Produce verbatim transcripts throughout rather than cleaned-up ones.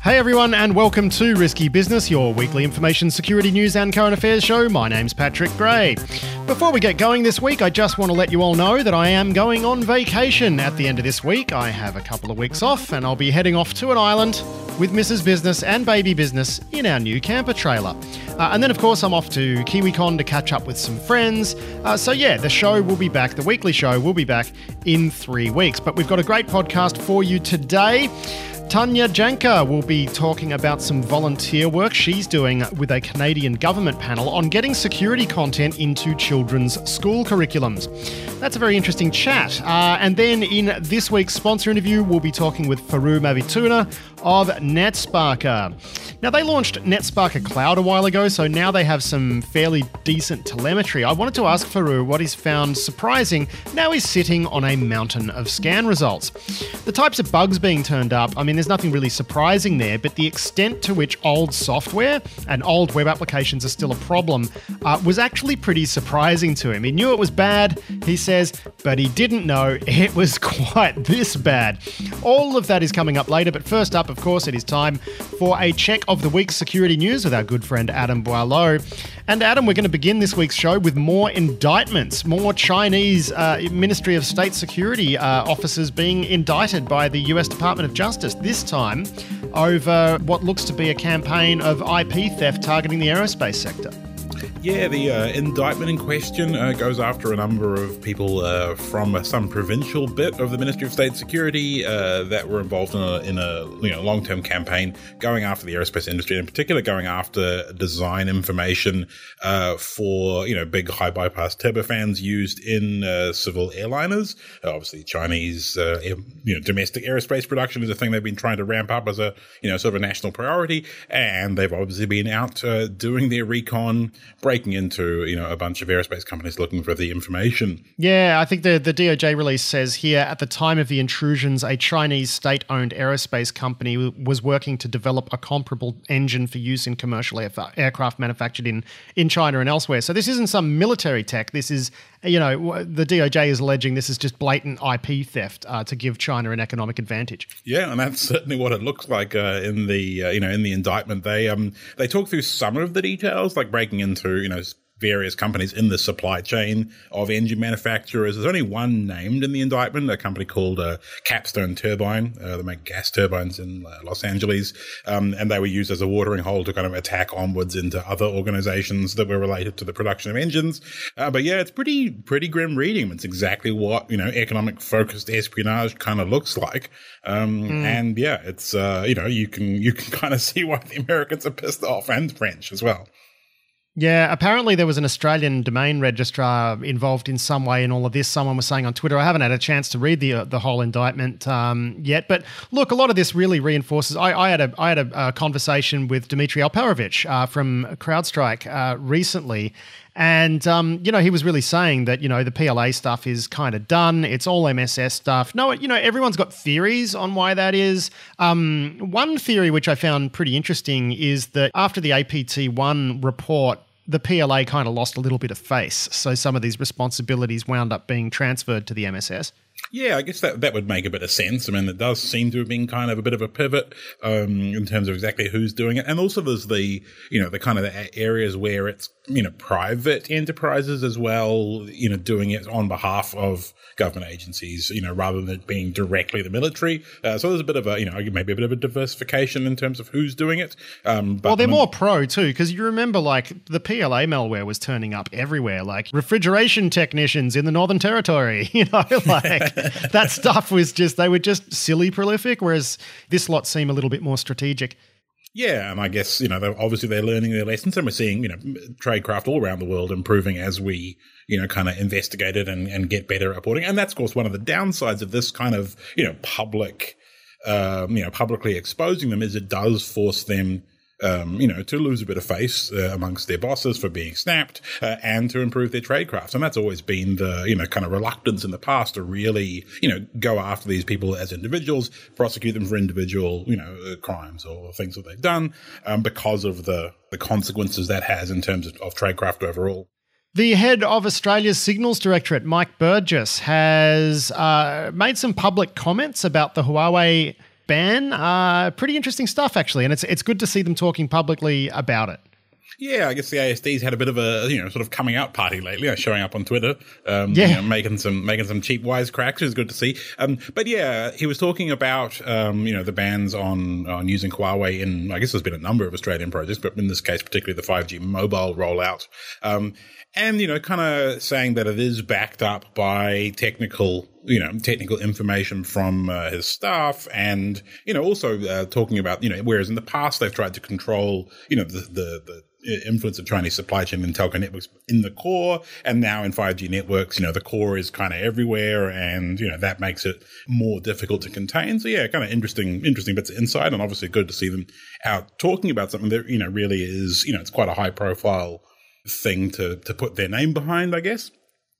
Hey everyone, and welcome to Risky Business, your weekly information security news and current affairs show. My name's Patrick Gray. Before we get going this week, I just want to let you all know that I am going on vacation at the end of this week. I have a couple of weeks off and I'll be heading off to an island with Missus Business and Baby Business in our new camper trailer. Uh, and then, of course, I'm off to KiwiCon to catch up with some friends. Uh, so, yeah, the show will be back, the weekly show will be back in three weeks. But we've got a great podcast for you today. Tanya Janka will be talking about some volunteer work she's doing with a Canadian government panel on getting security content into children's school curriculums. That's a very interesting chat. Uh, and then in this week's sponsor interview, we'll be talking with Faru Mavituna of NetSparker. Now, they launched NetSparker Cloud a while ago, so now they have some fairly decent telemetry. I wanted to ask Faru what he's found surprising. Now he's sitting on a mountain of scan results. The types of bugs being turned up, I mean, there's nothing really surprising there, but the extent to which old software and old web applications are still a problem uh, was actually pretty surprising to him. He knew it was bad, he says, but he didn't know it was quite this bad. All of that is coming up later, but first up, of course, it is time for a check of the week's security news with our good friend Adam Boileau. And Adam, we're going to begin this week's show with more indictments, more Chinese uh, Ministry of State Security uh, officers being indicted by the U S Department of Justice, this time over what looks to be a campaign of I P theft targeting the aerospace sector. Yeah, the uh, indictment in question uh, goes after a number of people uh, from uh, some provincial bit of the Ministry of State Security uh, that were involved in a, in a you know long-term campaign going after the aerospace industry, in particular going after design information uh, for you know big high bypass turbofans used in uh, civil airliners. Uh, obviously, Chinese uh, air, you know domestic aerospace production is a thing they've been trying to ramp up as a you know sort of a national priority, and they've obviously been out uh, doing their recon, breaking into, you know, a bunch of aerospace companies looking for the information. Yeah, I think the, the D O J release says here, at the time of the intrusions, a Chinese state-owned aerospace company w- was working to develop a comparable engine for use in commercial air- aircraft manufactured in, in China and elsewhere. So this isn't some military tech. This is, you know, the D O J is alleging this is just blatant I P theft uh, to give China an economic advantage. Yeah, and that's certainly what it looks like uh, in the, uh, you know, in the indictment. They um they talk through some of the details, like breaking into, you know, various companies in the supply chain of engine manufacturers. There's only one named in the indictment, a company called uh, Capstone Turbine. Uh, they make gas turbines in uh, Los Angeles, um, and they were used as a watering hole to kind of attack onwards into other organizations that were related to the production of engines. Uh, but yeah, it's pretty pretty grim reading. It's exactly what you know economic focused espionage kind of looks like. Um, mm. And yeah, it's uh, you know you can you can kind of see why the Americans are pissed off, and French as well. Yeah, apparently there was an Australian domain registrar involved in some way in all of this. Someone was saying on Twitter. I haven't had a chance to read the uh, the whole indictment um, yet, but look, a lot of this really reinforces. I, I had a I had a, uh conversation with Dmitry Alperovich uh, from CrowdStrike uh, recently. And, um, you know, he was really saying that, you know, the P L A stuff is kind of done. It's all M S S stuff. No, you know, everyone's got theories on why that is. Um, one theory, which I found pretty interesting, is that after the A P T one report, the P L A kind of lost a little bit of face. So some of these responsibilities wound up being transferred to the M S S. Yeah, I guess that that would make a bit of sense. I mean, it does seem to have been kind of a bit of a pivot um, in terms of exactly who's doing it. And also there's the, you know, the kind of the areas where it's, you know, private enterprises as well, you know, doing it on behalf of government agencies, you know, rather than it being directly the military. Uh, so there's a bit of a, you know, maybe a bit of a diversification in terms of who's doing it. Um, but well, they're I mean, more pro too, because you remember like the P L A malware was turning up everywhere, like refrigeration technicians in the Northern Territory, you know, like that stuff was just, they were just silly prolific, whereas this lot seem a little bit more strategic. Yeah, and I guess, you know, they're, obviously they're learning their lessons, and we're seeing, you know, tradecraft all around the world improving as we, you know, kind of investigate it and, and get better at reporting. And that's, of course, one of the downsides of this kind of, you know, public, um, you know, publicly exposing them is it does force them Um, you know, to lose a bit of face uh, amongst their bosses for being snapped uh, and to improve their tradecraft. And that's always been the, you know, kind of reluctance in the past to really, you know, go after these people as individuals, prosecute them for individual, you know, uh, crimes or things that they've done um, because of the, the consequences that has in terms of, of tradecraft overall. The head of Australia's Signals Directorate, Mike Burgess, has uh, made some public comments about the Huawei ban. Uh, pretty interesting stuff, actually, and it's it's good to see them talking publicly about it. Yeah, I guess the A S D's had a bit of a, you know, sort of coming out party lately, you know, showing up on Twitter, um, yeah. you know, making some, making some cheap wisecracks, which is good to see. Um, but yeah, he was talking about, um, you know, the bans on, on using Huawei in, I guess there's been a number of Australian projects, but in this case, particularly the five G mobile rollout. Um, and, you know, kind of saying that it is backed up by technical, you know, technical information from uh, his staff, and, you know, also uh, talking about, you know, whereas in the past they've tried to control, you know, the, the, the, influence of Chinese supply chain and telco networks in the core, and now in five G networks, you know, the core is kind of everywhere, and, you know, that makes it more difficult to contain. So yeah, kind of interesting, interesting bits of insight, and obviously good to see them out talking about something that, you know, really is, you know, it's quite a high profile thing to, to put their name behind, I guess.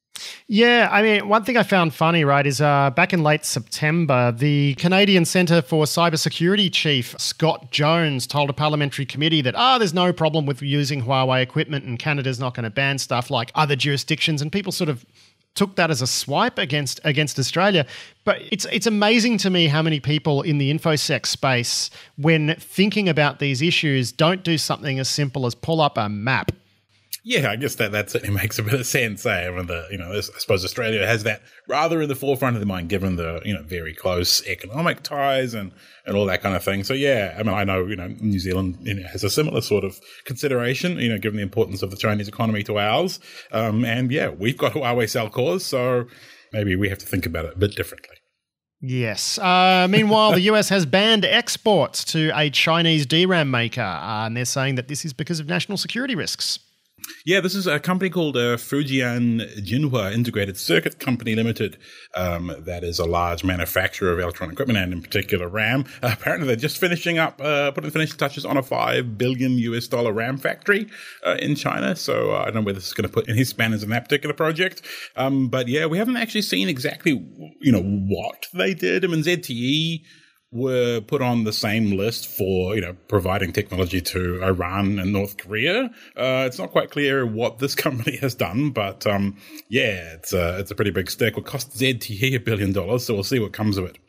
Yeah, I mean, one thing I found funny, right, is uh, back in late September, the Canadian Centre for Cybersecurity Chief, Scott Jones, told a parliamentary committee that, ah, oh, there's no problem with using Huawei equipment and Canada's not going to ban stuff like other jurisdictions, and people sort of took that as a swipe against against Australia. But it's it's amazing to me how many people in the InfoSec space, when thinking about these issues, don't do something as simple as pull up a map. Yeah, I guess that, that certainly makes a bit of sense. Eh? I mean, the, you know, I suppose Australia has that rather in the forefront of their mind, given the, you know, very close economic ties and, and all that kind of thing. So yeah, I mean, I know, you know, New Zealand, you know, has a similar sort of consideration, you know, given the importance of the Chinese economy to ours. Um, and yeah, we've got Huawei cell cores, so maybe we have to think about it a bit differently. Yes. Uh, meanwhile, the U S has banned exports to a Chinese D RAM maker, uh, and they're saying that this is because of national security risks. Yeah, this is a company called uh, Fujian Jinhua Integrated Circuit Company Limited. Um, that is a large manufacturer of electronic equipment, and in particular RAM. Uh, apparently, they're just finishing up, uh, putting the finishing touches on a five billion U S dollar RAM factory uh, in China. So uh, I don't know whether this is going to put any spanners in that particular project. Um, but yeah, we haven't actually seen exactly, you know, what they did. I mean, Z T E were put on the same list for, you know, providing technology to Iran and North Korea. Uh, it's not quite clear what this company has done, but um, yeah, it's a, it's a pretty big stick. It will cost Z T E a billion dollars, so we'll see what comes of it.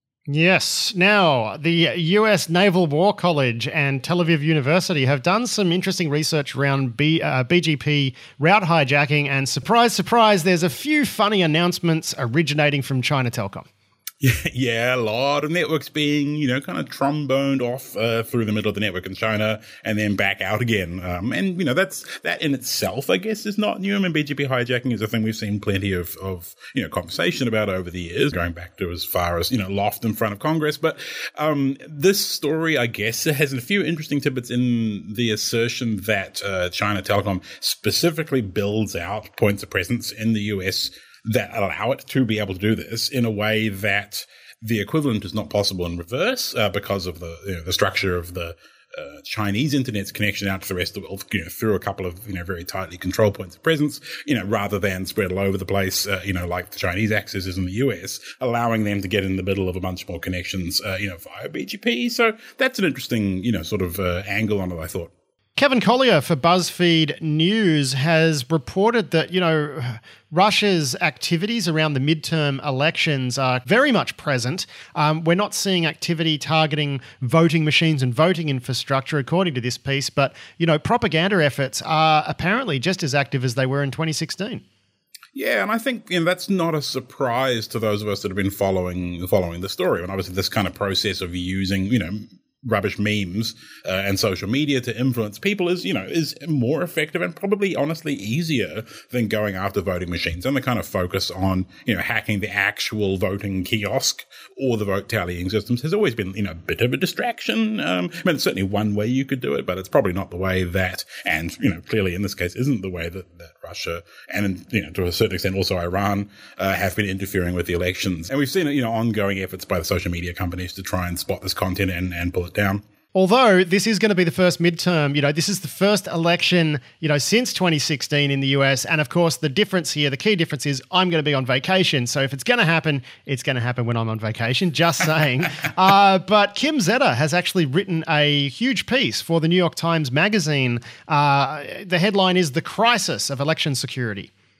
Yes. Now, the U S Naval War College and Tel Aviv University have done some interesting research around B, uh, B G P route hijacking, and surprise, surprise, there's a few funny announcements originating from China Telecom. Yeah, yeah, a lot of networks being, you know, kind of tromboned off uh, through the middle of the network in China and then back out again. Um, and, you know, that's that in itself, I guess, is not new. I mean, B G P hijacking is a thing we've seen plenty of, of, you know, conversation about over the years, going back to as far as, you know, Loft in front of Congress. But um, this story, I guess, has a few interesting tidbits in the assertion that uh, China Telecom specifically builds out points of presence in the U S that allow it to be able to do this in a way that the equivalent is not possible in reverse uh, because of the, you know, the structure of the uh, Chinese internet's connection out to the rest of the world, you know, through a couple of, you know, very tightly controlled points of presence, you know, rather than spread all over the place, uh, you know, like the Chinese access is in the U S, allowing them to get in the middle of a bunch more connections, uh, you know, via B G P. So that's an interesting, you know, sort of uh, angle on it, I thought. Kevin Collier for BuzzFeed News has reported that, you know, Russia's activities around the midterm elections are very much present. Um, we're not seeing activity targeting voting machines and voting infrastructure, according to this piece, but, you know, propaganda efforts are apparently just as active as they were in twenty sixteen. Yeah, and I think, you know, that's not a surprise to those of us that have been following following the story. And obviously this kind of process of using, you know, rubbish memes uh, and social media to influence people is, you know, is more effective and probably honestly easier than going after voting machines. And the kind of focus on, you know, hacking the actual voting kiosk or the vote tallying systems has always been, you know, a bit of a distraction. Um, I mean, it's certainly one way you could do it, but it's probably not the way that, and, you know, clearly in this case isn't the way that, that Russia and, you know, to a certain extent also Iran uh, have been interfering with the elections. And we've seen, you know, ongoing efforts by the social media companies to try and spot this content and, and pull it down. Although this is going to be the first midterm, you know, this is the first election, you know, since twenty sixteen in the U S. And of course, the difference here, the key difference is I'm going to be on vacation. So if it's going to happen, it's going to happen when I'm on vacation, just saying. uh, but Kim Zeta has actually written a huge piece for the New York Times Magazine. Uh, the headline is The Crisis of Election Security.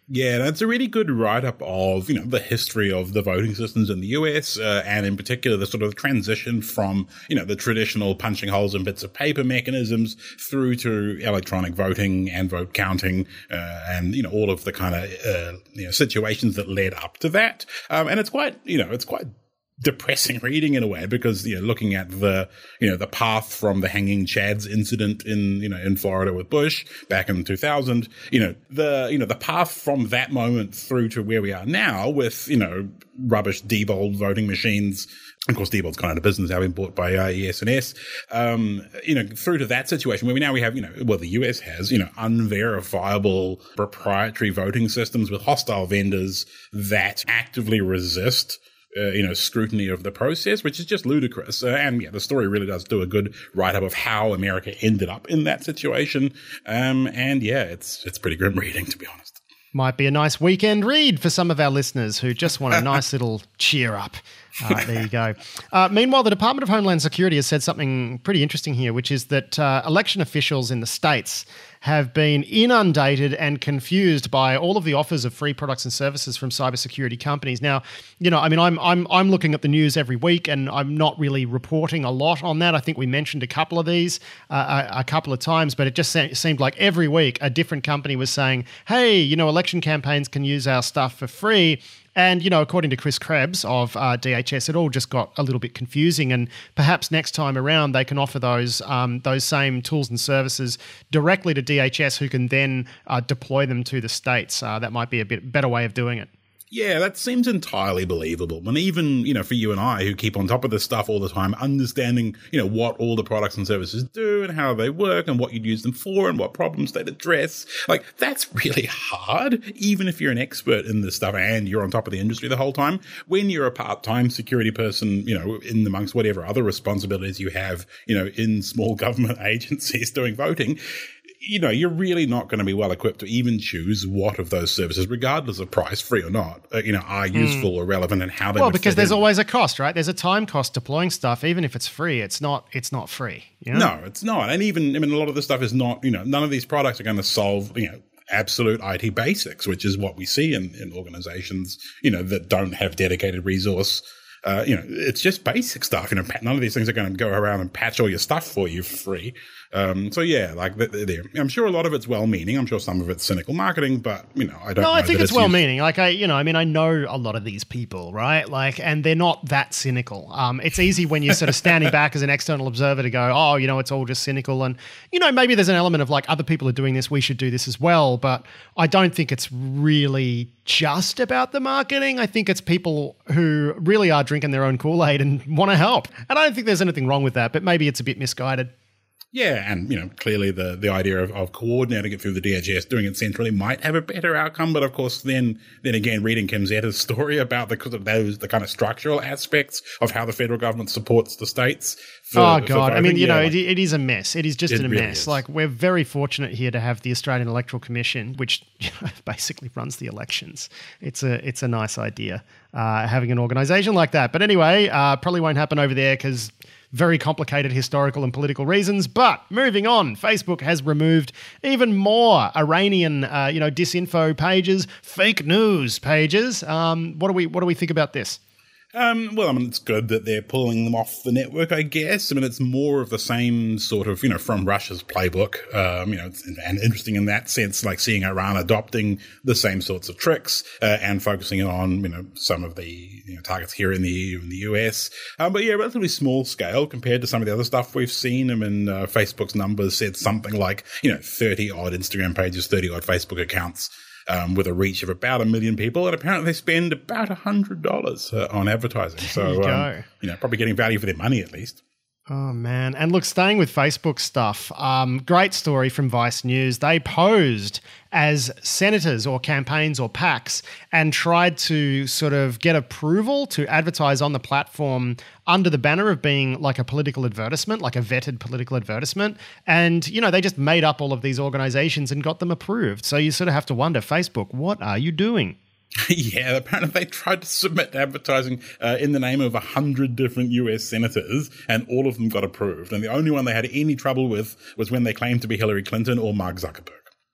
Yeah, that's a really good write-up of, you know, the history of the voting systems in the U S, uh, and in particular the sort of transition from, you know, the traditional punching holes in bits of paper mechanisms through to electronic voting and vote counting, uh, and, you know, all of the kind of, uh, you know, situations that led up to that. Um, and it's quite, you know, it's quite depressing reading in a way, because, you know, looking at the, you know, the path from the hanging Chads incident in, you know, in Florida with Bush back in two thousand, you know, the, you know, the path from that moment through to where we are now with, you know, rubbish Diebold voting machines. Of course, Diebold's gone out of business, having been bought by uh, E S N S, um, you know, through to that situation where we now we have, you know, well, the U S has, you know, unverifiable proprietary voting systems with hostile vendors that actively resist Uh, you know, scrutiny of the process, which is just ludicrous. Uh, and yeah, the story really does do a good write-up of how America ended up in that situation. Um, and yeah, it's it's pretty grim reading, to be honest. Might be a nice weekend read for some of our listeners who just want a nice little cheer up. Uh, there you go. Uh, meanwhile, the Department of Homeland Security has said something pretty interesting here, which is that uh, election officials in the states have been inundated and confused by all of the offers of free products and services from cybersecurity companies. Now, you know, I mean, I'm I'm I'm looking at the news every week, and I'm not really reporting a lot on that. I think we mentioned a couple of these uh, a, a couple of times, but it just se- seemed like every week a different company was saying, "Hey, you know, election campaigns can use our stuff for free." And, you know, according to Chris Krebs of uh, D H S, it all just got a little bit confusing, and perhaps next time around they can offer those um, those same tools and services directly to D H S, who can then uh, deploy them to the states. Uh, that might be a bit better way of doing it. Yeah, that seems entirely believable. And even, you know, for you and I who keep on top of this stuff all the time, understanding, you know, what all the products and services do and how they work and what you'd use them for and what problems they'd address, like, that's really hard, even if you're an expert in this stuff and you're on top of the industry the whole time. When you're a part-time security person, you know, in amongst whatever other responsibilities you have, you know, in small government agencies doing voting, you know, you're really not going to be well equipped to even choose what of those services, regardless of price, free or not, uh, you know, are useful mm. or relevant and how they well, because there's in. always a cost, right? There's a time cost deploying stuff. Even if it's free, it's not it's not free. You know? No, it's not. And even, I mean, a lot of this stuff is not, you know, none of these products are going to solve, you know, absolute I T basics, which is what we see in, in organizations, you know, that don't have dedicated resource. Uh, you know, it's just basic stuff. You know, none of these things are going to go around and patch all your stuff for you for free. Um, so yeah, like there, I'm sure a lot of it's well-meaning. I'm sure some of it's cynical marketing, but you know, I don't. No, know I think that it's, it's well-meaning. Like I, you know, I mean, I know a lot of these people, right? Like, and they're not that cynical. Um, it's easy when you're sort of standing back as an external observer to go, oh, you know, it's all just cynical, and you know, maybe there's an element of like other people are doing this, we should do this as well. But I don't think it's really just about the marketing. I think it's people who really are drinking their own Kool-Aid and want to help, and I don't think there's anything wrong with that. But maybe it's a bit misguided. Yeah, and, you know, clearly the, the idea of, of coordinating it through the D H S, doing it centrally, might have a better outcome. But, of course, then then again, reading Kim Zetta's story about the, those the kind of structural aspects of how the federal government supports the states. For, oh, God. I mean, you yeah, know, like, it, it is a mess. It is just it a really mess. is. Like, we're very fortunate here to have the Australian Electoral Commission, which you know, basically runs the elections. It's a, it's a nice idea, uh, having an organisation like that. But anyway, uh, probably won't happen over there because very complicated historical and political reasons. But moving on, Facebook has removed even more Iranian, uh, you know, disinfo pages, fake news pages. Um, what do we what do we think about this? Um, well, I mean, it's good that they're pulling them off the network, I guess. I mean, it's more of the same sort of, you know, from Russia's playbook. Um, you know, it's, and interesting in that sense, like seeing Iran adopting the same sorts of tricks uh, and focusing on, you know, some of the you know, targets here in the E U and the U S. Um, but yeah, relatively small scale compared to some of the other stuff we've seen. I mean, uh, Facebook's numbers said something like, you know, thirty odd Instagram pages, thirty odd Facebook accounts. Um, with a reach of about a million people, and apparently they spend about a hundred dollars uh, on advertising. So, you, um, you know, probably getting value for their money at least. Oh, man. And look, staying with Facebook stuff, um, great story from Vice News. They posed as senators or campaigns or PACs and tried to sort of get approval to advertise on the platform under the banner of being like a political advertisement, like a vetted political advertisement. And, you know, they just made up all of these organizations and got them approved. So you sort of have to wonder, Facebook, what are you doing? Yeah, apparently they tried to submit advertising uh, in the name of a hundred different U S senators, and all of them got approved. And the only one they had any trouble with was when they claimed to be Hillary Clinton or Mark Zuckerberg.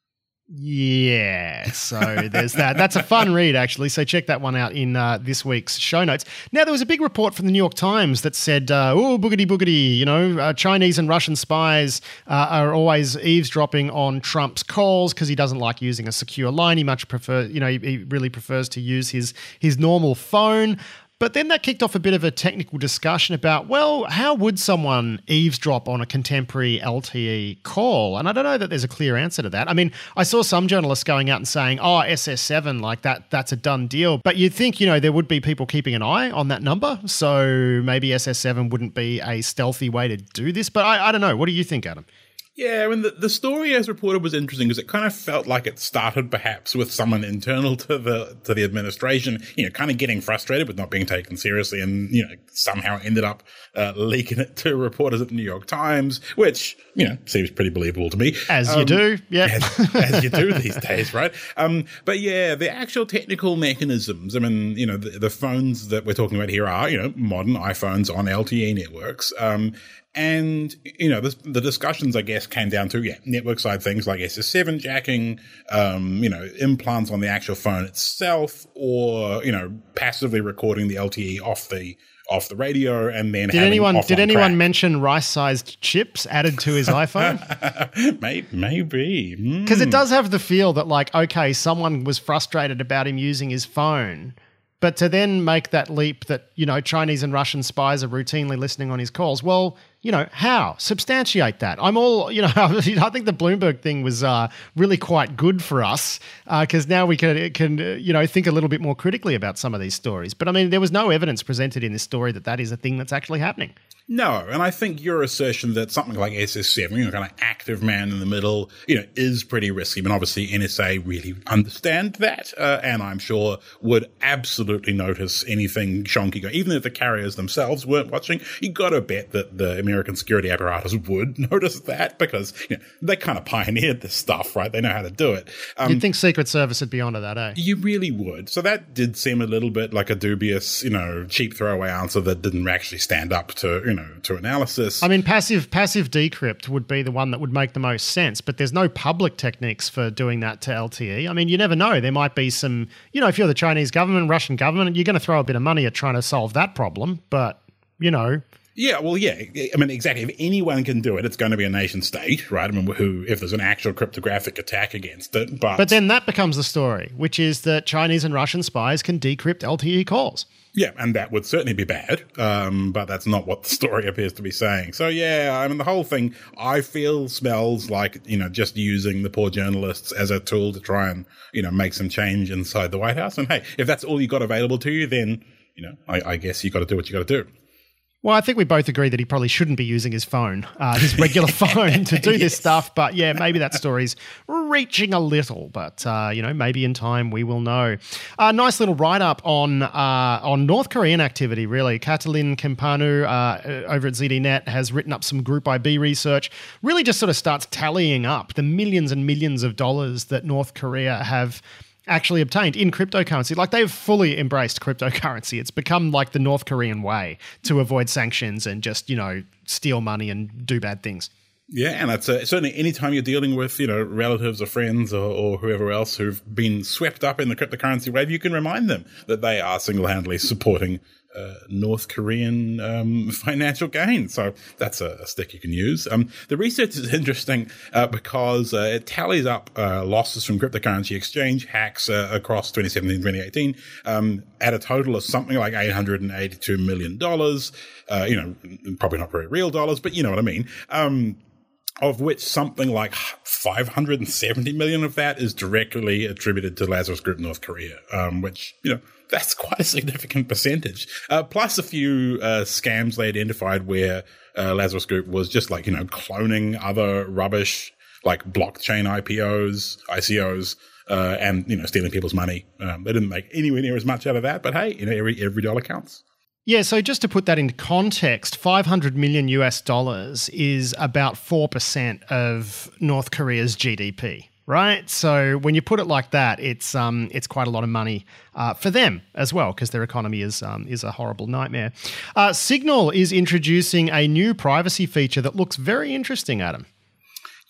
Yeah, so there's that. That's a fun read, actually. So check that one out in uh, this week's show notes. Now, there was a big report from the New York Times that said, uh, oh, boogity boogity, you know, uh, Chinese and Russian spies uh, are always eavesdropping on Trump's calls because he doesn't like using a secure line. He much prefer, you know, he, he really prefers to use his his normal phone. But then that kicked off a bit of a technical discussion about, well, how would someone eavesdrop on a contemporary L T E call? And I don't know that there's a clear answer to that. I mean, I saw some journalists going out and saying, oh, S S seven, like that, that's a done deal. But you'd think, you know, there would be people keeping an eye on that number. So maybe S S seven wouldn't be a stealthy way to do this. But I, I don't know. What do you think, Adam? Yeah, I mean, the, the story as reported was interesting because it kind of felt like it started perhaps with someone internal to the to the administration, you know, kind of getting frustrated with not being taken seriously and, you know, somehow ended up uh, leaking it to reporters at the New York Times, which, you know, seems pretty believable to me. As um, you do, yeah. As, as you do these days, right? Um, but yeah, the actual technical mechanisms, I mean, you know, the, the phones that we're talking about here are, you know, modern iPhones on L T E networks. Um, And, you know, the, the discussions, I guess, came down to, yeah, network side things like S S seven jacking, um, you know, implants on the actual phone itself, or, you know, passively recording the L T E off the off the radio and then did having anyone did anyone crack. mention rice-sized chips added to his iPhone? maybe, maybe. Because mm. it does have the feel that, like, okay, someone was frustrated about him using his phone. But to then make that leap that, you know, Chinese and Russian spies are routinely listening on his calls, well, you know, how? Substantiate that. I'm all, you know, I think the Bloomberg thing was uh, really quite good for us because uh, now we can, can uh, you know, think a little bit more critically about some of these stories. But, I mean, there was no evidence presented in this story that that is a thing that's actually happening. No, and I think your assertion that something like S S seven, you know, kind of active man in the middle, you know, is pretty risky. I mean, obviously N S A really understand that, uh, and I'm sure would absolutely notice anything shonky going. Even if the carriers themselves weren't watching, you got to bet that the American security apparatus would notice that because, you know, they kind of pioneered this stuff, right? They know how to do it. Um, You'd think Secret Service would be onto that, eh? You really would. So that did seem a little bit like a dubious, you know, cheap throwaway answer that didn't actually stand up to, you know, to analysis. I mean, passive passive decrypt would be the one that would make the most sense, but there's no public techniques for doing that to L T E. I mean, you never know. There might be some, you know, if you're the Chinese government, Russian government, you're going to throw a bit of money at trying to solve that problem, but, you know. Yeah, well, yeah. I mean, exactly. If anyone can do it, it's going to be a nation state, right? I mean, who, if there's an actual cryptographic attack against it. But, but then that becomes the story, which is that Chinese and Russian spies can decrypt L T E calls. Yeah, and that would certainly be bad, um, but that's not what the story appears to be saying. So, yeah, I mean, the whole thing, I feel, smells like, you know, just using the poor journalists as a tool to try and, you know, make some change inside the White House. And, hey, if that's all you got available to you, then, you know, I, I guess you got to do what you got to do. Well, I think we both agree that he probably shouldn't be using his phone, uh, his regular phone, to do yes. this stuff. But yeah, maybe that story's reaching a little. But uh, you know, maybe in time we will know. A uh, nice little write-up on uh, on North Korean activity. Really, Katalin Kempanu uh, over at Z D Net has written up some Group I B research. Really, just sort of starts tallying up the millions and millions of dollars that North Korea have actually obtained in cryptocurrency. Like, they've fully embraced cryptocurrency. It's become like the North Korean way to avoid sanctions and just, you know, steal money and do bad things. Yeah, and it's uh, certainly anytime you're dealing with, you know, relatives or friends or, or whoever else who've been swept up in the cryptocurrency wave, you can remind them that they are single-handedly supporting uh, North Korean um, financial gain. So that's a, a stick you can use. Um, the research is interesting uh, because uh, it tallies up uh, losses from cryptocurrency exchange hacks uh, across twenty seventeen, twenty eighteen um, at a total of something like eight hundred eighty-two million dollars. Uh, you know, probably not very real dollars, but you know what I mean. Um, of which something like five hundred seventy million of that is directly attributed to Lazarus Group North Korea, um, which, you know, that's quite a significant percentage. Uh, plus a few uh, scams they identified where uh, Lazarus Group was just like, you know, cloning other rubbish like blockchain I P Os, I C Os, uh, and, you know, stealing people's money. Um, they didn't make anywhere near as much out of that, but hey, you know, every every dollar counts. Yeah, so just to put that into context, five hundred million U S dollars is about four percent of North Korea's G D P, right? So when you put it like that, it's um it's quite a lot of money uh, for them as well, because their economy is um, is a horrible nightmare. Uh, Signal is introducing a new privacy feature that looks very interesting, Adam.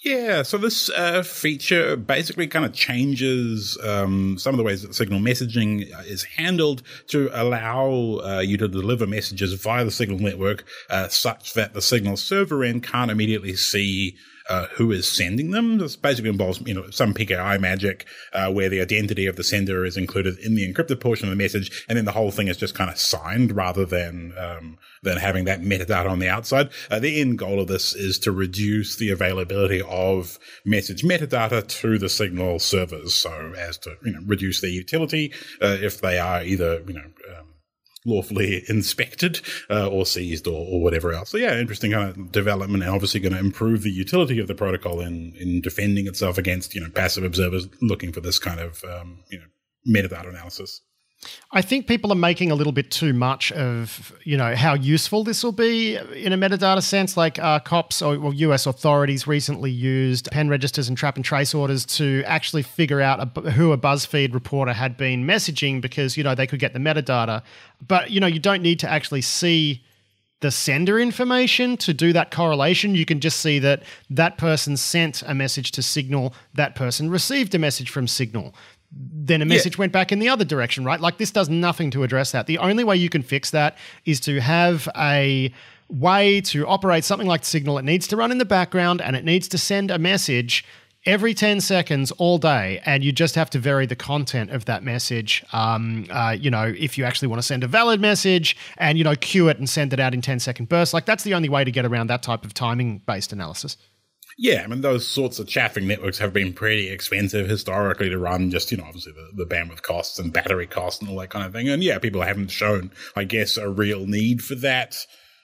Yeah, so this uh, feature basically kind of changes um, some of the ways that Signal messaging is handled to allow uh, you to deliver messages via the Signal network uh, such that the Signal server end can't immediately see Uh, who is sending them. This basically involves, you know, some P K I magic uh, where the identity of the sender is included in the encrypted portion of the message, and then the whole thing is just kind of signed rather than um, than having that metadata on the outside. Uh, the end goal of this is to reduce the availability of message metadata to the Signal servers, so as to, you know, reduce their utility uh, if they are either, you know, um, lawfully inspected uh, or seized or, or whatever else. So yeah, interesting kind of development, and obviously going to improve the utility of the protocol in, in defending itself against, you know, passive observers looking for this kind of, um, you know, metadata analysis. I think people are making a little bit too much of, you know, how useful this will be in a metadata sense. Like uh, cops or well, U S authorities recently used pen registers and trap and trace orders to actually figure out a, who a BuzzFeed reporter had been messaging because, you know, they could get the metadata. But, you know, you don't need to actually see the sender information to do that correlation. You can just see that that person sent a message to Signal, that person received a message from Signal. Then a message yeah. went back in the other direction, right? Like this does nothing to address that. The only way you can fix that is to have a way to operate something like Signal. It needs to run in the background and it needs to send a message every ten seconds all day, and you just have to vary the content of that message. Um, uh, you know, if you actually want to send a valid message and, you know, queue it and send it out in ten second bursts, like that's the only way to get around that type of timing-based analysis. Yeah, I mean, those sorts of chaffing networks have been pretty expensive historically to run, just, you know, obviously the, the bandwidth costs and battery costs and all that kind of thing. And yeah, people haven't shown, I guess, a real need for that,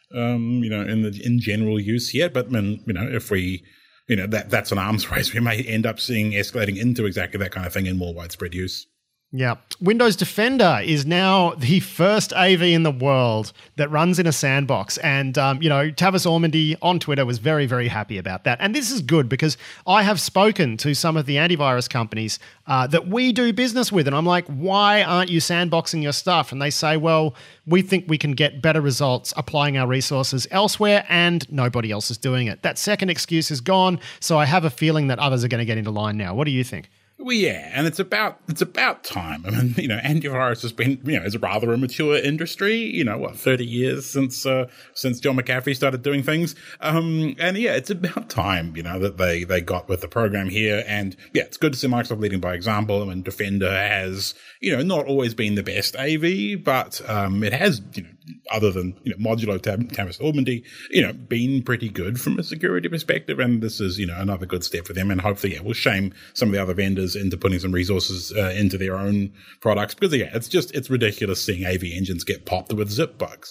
um, you know, in the in general use yet. But, I mean, you know, if we, you know, that that's an arms race, we may end up seeing escalating into exactly that kind of thing in more widespread use. Yeah. Windows Defender is now the first A V in the world that runs in a sandbox. And, um, you know, Tavis Ormandy on Twitter was very, very happy about that. And this is good because I have spoken to some of the antivirus companies uh, that we do business with. And I'm like, why aren't you sandboxing your stuff? And they say, well, we think we can get better results applying our resources elsewhere, and nobody else is doing it. That second excuse is gone. So I have a feeling that others are going to get into line now. What do you think? Well, yeah, and it's about it's about time. I mean, you know, antivirus has been, you know, it's rather a mature industry. You know, what, thirty years since uh, since John McAfee started doing things. Um, and yeah, it's about time, you know, that they they got with the program here. And yeah, it's good to see Microsoft leading by example. I mean, Defender has, you know, not always been the best A V, but um, it has, you know, other than, you know, Modulo, Tab- Tavis Ormandy, you know, been pretty good from a security perspective. And this is, you know, another good step for them. And hopefully, yeah, we'll shame some of the other vendors into putting some resources uh, into their own products, because yeah, it's just, it's ridiculous seeing A V engines get popped with zip bugs.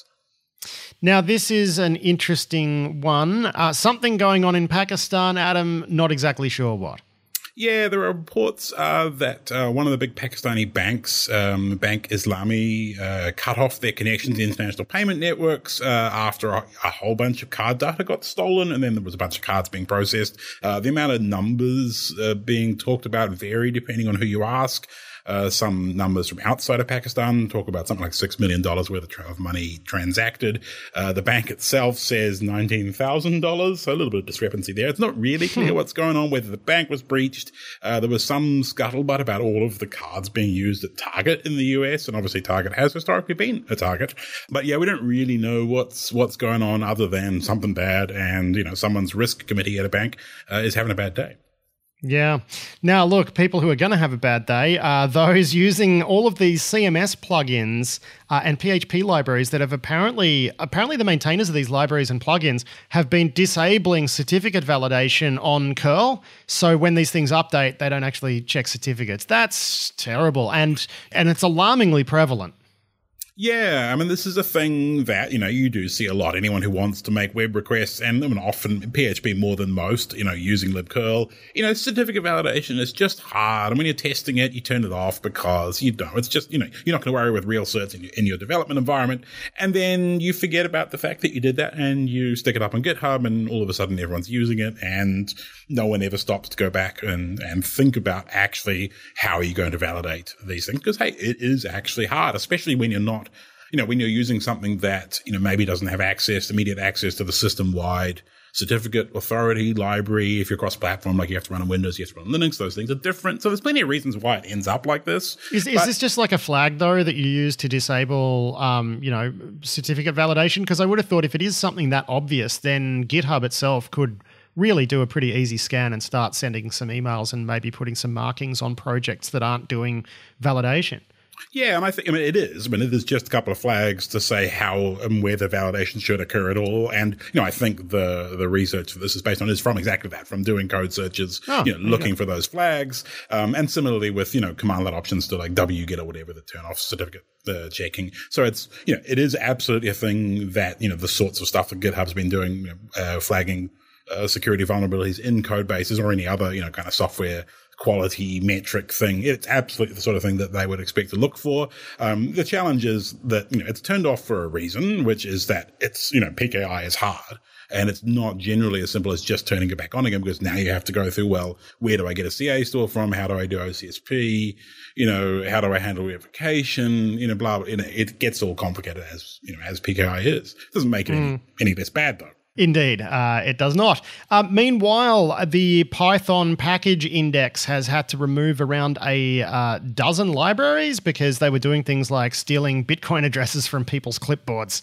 Now, this is an interesting one. Uh, something going on in Pakistan, Adam, not exactly sure what. Yeah, there are reports uh, that uh, one of the big Pakistani banks, um, Bank Islami, uh, cut off their connections to international payment networks uh, after a, a whole bunch of card data got stolen, and then there was a bunch of cards being processed. Uh, the amount of numbers uh, being talked about vary depending on who you ask. Uh, some numbers from outside of Pakistan talk about something like six million dollars worth of, tra- of money transacted. Uh, the bank itself says nineteen thousand dollars, so a little bit of discrepancy there. It's not really clear what's going on, whether the bank was breached. Uh, there was some scuttlebutt about all of the cards being used at Target in the U S, and obviously Target has historically been a target. But yeah, we don't really know what's what's going on other than something bad, and, you know, someone's risk committee at a bank uh, is having a bad day. Yeah. Now, look, people who are going to have a bad day are those using all of these C M S plugins uh, and P H P libraries that have apparently, apparently the maintainers of these libraries and plugins have been disabling certificate validation on curl. So when these things update, they don't actually check certificates. That's terrible. And, and it's alarmingly prevalent. Yeah, I mean, this is a thing that, you know, you do see a lot. Anyone who wants to make web requests, and I mean, often P H P more than most, you know, using libcurl, you know, certificate validation is just hard. And when you're testing it, you turn it off because you don't. It's just, you know, you're not going to worry with real certs in your, in your development environment. And then you forget about the fact that you did that, and you stick it up on GitHub, and all of a sudden everyone's using it, and no one ever stops to go back and, and think about actually how are you going to validate these things. Because, hey, it is actually hard, especially when you're not, you know, when you're using something that, you know, maybe doesn't have access, immediate access to the system-wide certificate, authority, library. If you're cross-platform, like you have to run on Windows, you have to run on Linux, those things are different. So there's plenty of reasons why it ends up like this. Is, is this just like a flag, though, that you use to disable, um, you know, certificate validation? Because I would have thought if it is something that obvious, then GitHub itself could really do a pretty easy scan and start sending some emails and maybe putting some markings on projects that aren't doing validation. Yeah, and I think, I mean, it is. I mean, it is just a couple of flags to say how and where the validation should occur at all. And, you know, I think the the research that this is based on is from exactly that, from doing code searches, oh, you know, looking for those flags. Um, and similarly with, you know, command-line options to like wget or whatever that turn off certificate uh, checking. So it's, you know, it is absolutely a thing that, you know, the sorts of stuff that GitHub's been doing, you know, uh, flagging uh, security vulnerabilities in code bases or any other, you know, kind of software quality metric thing. It's absolutely the sort of thing that they would expect to look for. Um, the challenge is that, you know, it's turned off for a reason, which is that it's, you know, P K I is hard. And it's not generally as simple as just turning it back on again, because now you have to go through, well, where do I get a C A store from? How do I do O C S P? You know, how do I handle verification? You know, blah, blah. You know, it gets all complicated as, you know, as P K I is. It doesn't make it mm. any, any less bad though. Indeed, uh, it does not. Uh, meanwhile, the Python package index has had to remove around a uh, dozen libraries because they were doing things like stealing Bitcoin addresses from people's clipboards.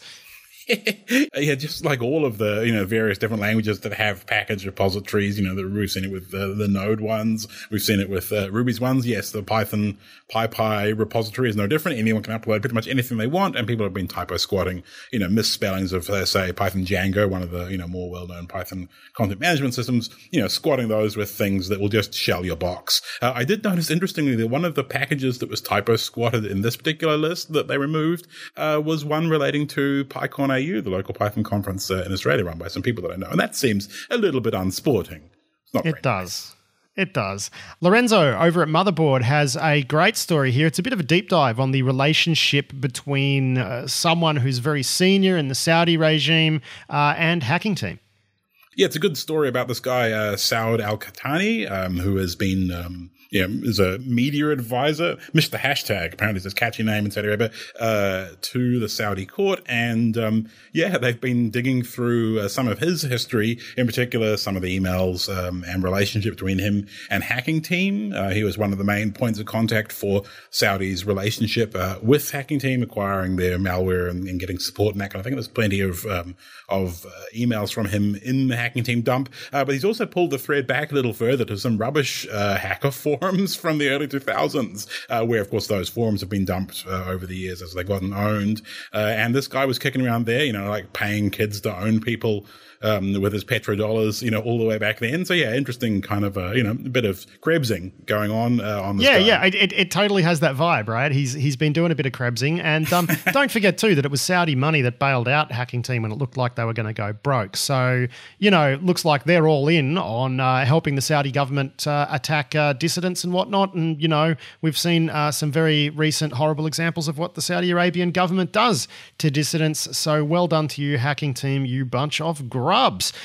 Yeah, just like all of the, you know, various different languages that have package repositories, you know, the, we've seen it with the, the Node ones, we've seen it with uh, Ruby's ones. Yes, the Python PyPy repository is no different. Anyone can upload pretty much anything they want, and people have been typo squatting, you know, misspellings of, uh, say, Python Django, one of the, you know, more well-known Python content management systems, you know, squatting those with things that will just shell your box. Uh, I did notice, interestingly, that one of the packages that was typo squatted in this particular list that they removed uh, was one relating to PyCon A U, the local Python conference uh, in Australia run by some people that I know. And that seems a little bit unsporting. It's not It does. Nice. It does. Lorenzo over at Motherboard has a great story here. It's a bit of a deep dive on the relationship between uh, someone who's very senior in the Saudi regime uh, and Hacking Team. Yeah, it's a good story about this guy, uh, Saud Al-Qahtani, um, who has been, um, yeah, is a media advisor, Mister Hashtag, apparently is his catchy name in Saudi Arabia, uh, to the Saudi court. And, um, yeah, they've been digging through uh, some of his history, in particular, some of the emails, um, and relationship between him and Hacking Team. Uh, he was one of the main points of contact for Saudi's relationship, uh, with Hacking Team, acquiring their malware and, and getting support and that kind of thing. There's plenty of, um, of uh, emails from him in the Hacking Team dump, uh, but he's also pulled the thread back a little further to some rubbish uh, hacker forums from the early two thousands, uh, where, of course, those forums have been dumped uh, over the years as they've gotten owned. Uh, and this guy was kicking around there, you know, like paying kids to own people um, with his petrodollars, you know, all the way back then. So, yeah, interesting kind of, uh, you know, a bit of Krebsing going on uh, on this Yeah, guy. yeah, it, it totally has that vibe, right? He's He's been doing a bit of Krebsing. And um, don't forget, too, that it was Saudi money that bailed out Hacking Team when it looked like they were going to go broke. So, you know, looks like they're all in on uh, helping the Saudi government uh, attack uh, dissidents and whatnot. And, you know, we've seen uh, some very recent horrible examples of what the Saudi Arabian government does to dissidents. So well done to you, Hacking Team, you bunch of grubs.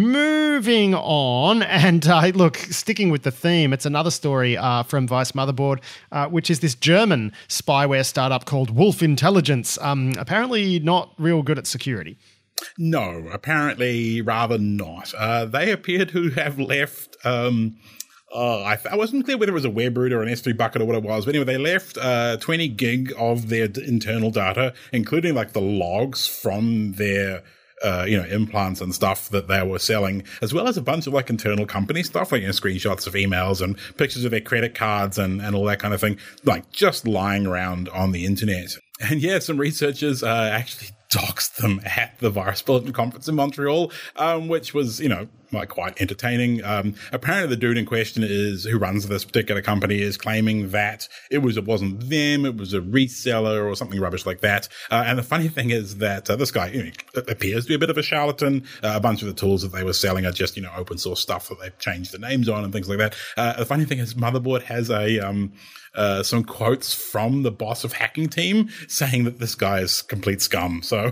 Moving on, and uh, look, sticking with the theme, it's another story uh, from Vice Motherboard, uh, which is this German spyware startup called Wolf Intelligence. Um, apparently not real good at security. No, apparently rather not. Uh, they appear to have left... Um, uh, I, I wasn't clear whether it was a web root or an S three bucket or what it was. But anyway, they left uh, twenty gig of their d- internal data, including like the logs from their... Uh, you know, implants and stuff that they were selling, as well as a bunch of like internal company stuff, like, you know, screenshots of emails and pictures of their credit cards and, and all that kind of thing, like just lying around on the internet. And yeah, some researchers uh, actually doxed them at the Virus Bulletin conference in Montreal, um, which was, you know, like quite entertaining. Um, apparently the dude in question is, who runs this particular company, is claiming that it was, it wasn't them, it was a reseller or something rubbish like that. Uh, and the funny thing is that uh, this guy, you know, appears to be a bit of a charlatan. Uh, a bunch of the tools that they were selling are just, you know, open source stuff that they've changed the names on and things like that. Uh, the funny thing is Motherboard has a, um, uh, some quotes from the boss of Hacking Team saying that this guy is complete scum. So,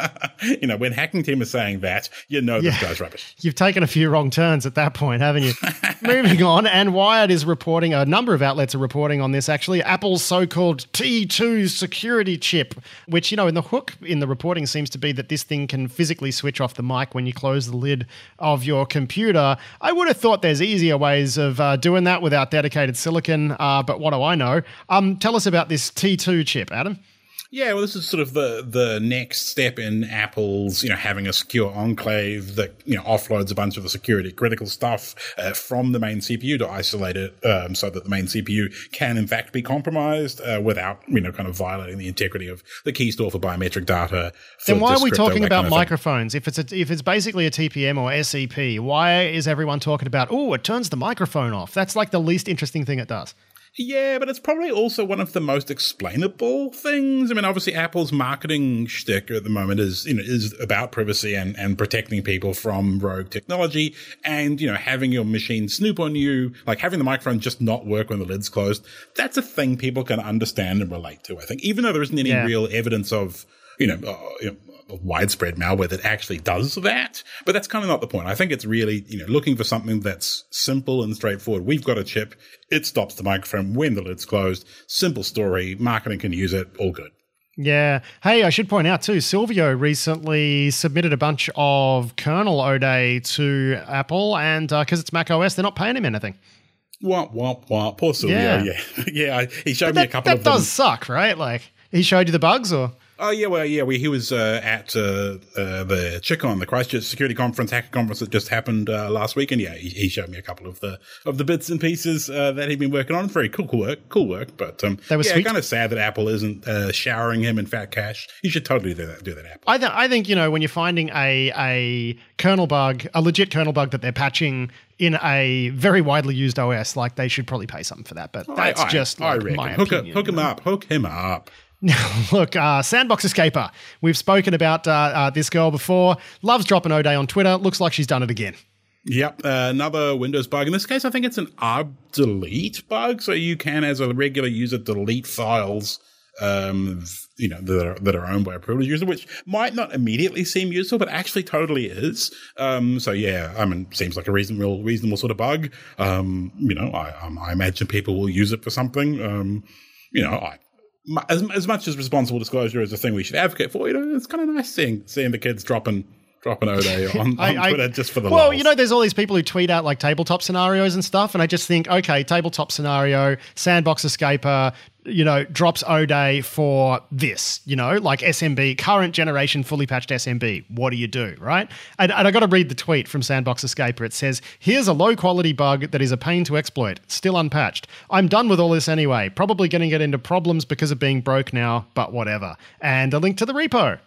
you know, when Hacking Team is saying that, you know yeah. this guy's rubbish. You've taken a few wrong turns at that point, haven't you? Moving on, and Wired is reporting, a number of outlets are reporting on this actually, Apple's so-called T two security chip, which, you know, in the hook in the reporting seems to be that this thing can physically switch off the mic when you close the lid of your computer. I would have thought there's easier ways of uh, doing that without dedicated silicon, uh, but what do I know? Um, tell us about this T two chip, Adam. Yeah, well, this is sort of the the next step in Apple's, you know, having a secure enclave that, you know, offloads a bunch of the security critical stuff uh, from the main C P U to isolate it um, so that the main C P U can, in fact, be compromised uh, without, you know, kind of violating the integrity of the key store for biometric data. Then why are we talking about microphones? If it's a, if it's basically a T P M or S E P, why is everyone talking about, oh, it turns the microphone off? That's like the least interesting thing it does. Yeah, but it's probably also one of the most explainable things. I mean, obviously, Apple's marketing shtick at the moment is, you know, is about privacy and, and protecting people from rogue technology, and, you know, having your machine snoop on you, like having the microphone just not work when the lid's closed. That's a thing people can understand and relate to, I think, even though there isn't any yeah. real evidence of, you know, uh, you know, widespread malware that actually does that. But that's kind of not the point. I think it's really, you know, looking for something that's simple and straightforward. We've got a chip. It stops the microphone when the lid's closed. Simple story. Marketing can use it. All good. Yeah. Hey, I should point out too, Silvio recently submitted a bunch of kernel O day to Apple, and because uh, it's Mac O S, they're not paying him anything. Womp, womp, womp. Poor Silvio. Yeah. Yeah. yeah he showed but me that, a couple that of them. That does suck, right? Like, he showed you the bugs, or? Oh, yeah, well, yeah, we, he was uh, at uh, uh, the ChiCon, the Christchurch Security Conference, Hacker Conference that just happened uh, last week, and yeah, he, he showed me a couple of the of the bits and pieces uh, that he'd been working on. Very cool, cool work, cool work, but um, that was yeah, sweet. Kind of sad that Apple isn't uh, showering him in fat cash. You should totally do that, do that, Apple. I, th- I think, you know, when you're finding a, a kernel bug, a legit kernel bug that they're patching in a very widely used O S, like, they should probably pay something for that, but that's I, I, just like, I my hook opinion. It, hook him up, hook him up. Now, look, uh, Sandbox Escaper. We've spoken about uh, uh, this girl before. Loves dropping O day on Twitter. Looks like she's done it again. Yep, uh, another Windows bug. In this case, I think it's an arb delete bug, so you can, as a regular user, delete files, um, you know, that are, that are owned by a privileged user, which might not immediately seem useful, but actually totally is. Um, so yeah, I mean, seems like a reasonable, reasonable sort of bug. Um, you know, I, um, I imagine people will use it for something. Um, you know, I. As, as much as responsible disclosure is a thing we should advocate for, you know, it's kind of nice seeing seeing the kids dropping dropping O day on, on I, Twitter I, just for the well, lols. You know, there's all these people who tweet out like tabletop scenarios and stuff, and I just think, okay, tabletop scenario, Sandbox Escaper, you know, drops O day for this, you know, like S M B, current generation fully patched S M B. What do you do, right? And, and I got to read the tweet from Sandbox Escaper. It says, here's a low quality bug that is a pain to exploit, still unpatched. I'm done with all this anyway. Probably going to get into problems because of being broke now, but whatever. And a link to the repo.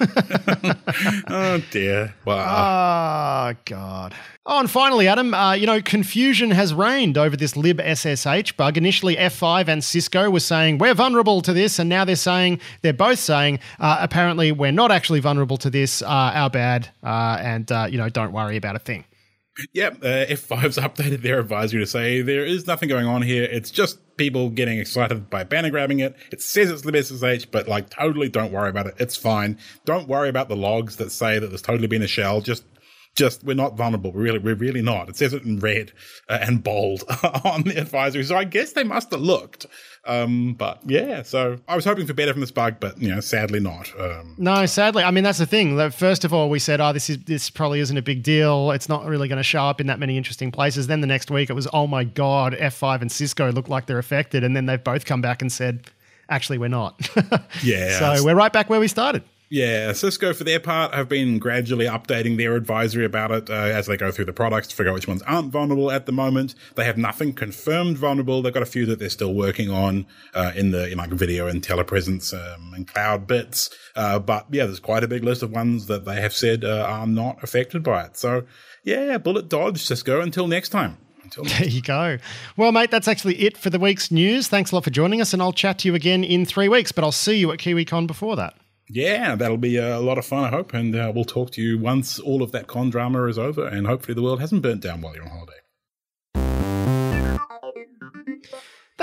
Oh dear. Wow. Oh God. Oh, and finally, Adam, uh, you know, confusion has reigned over this libssh bug. Initially, F five and Cisco were saying we're vulnerable to this, and now they're saying they're both saying uh, apparently we're not actually vulnerable to this. Uh, our bad, uh, and uh, you know, don't worry about a thing. Yep, uh, F five's updated their advisory to say there is nothing going on here. It's just people getting excited by banner grabbing it. It says it's libssh, but like totally don't worry about it. It's fine. Don't worry about the logs that say that there's totally been a shell. Just, just we're not vulnerable. We're really, we're really not. It says it in red uh, and bold on the advisory. So I guess they must have looked. Um, but yeah, so I was hoping for better from this bug, but you know, sadly not. Um, no, sadly. I mean, that's the thing. First of all, we said, oh, this is this probably isn't a big deal. It's not really going to show up in that many interesting places. Then the next week it was, oh my God, F five and Cisco look like they're affected. And then they've both come back and said, actually, we're not. Yeah. So we're right back where we started. Yeah, Cisco, for their part, have been gradually updating their advisory about it uh, as they go through the products to figure out which ones aren't vulnerable at the moment. They have nothing confirmed vulnerable. They've got a few that they're still working on uh, in the in like video and telepresence um, and cloud bits. Uh, but yeah, there's quite a big list of ones that they have said uh, are not affected by it. So yeah, bullet dodge, Cisco. Until next time. Until next there you go. Well, mate, that's actually it for the week's news. Thanks a lot for joining us, and I'll chat to you again in three weeks. But I'll see you at KiwiCon before that. Yeah, that'll be a lot of fun, I hope, and uh, we'll talk to you once all of that con drama is over, and hopefully the world hasn't burnt down while you're on holiday. That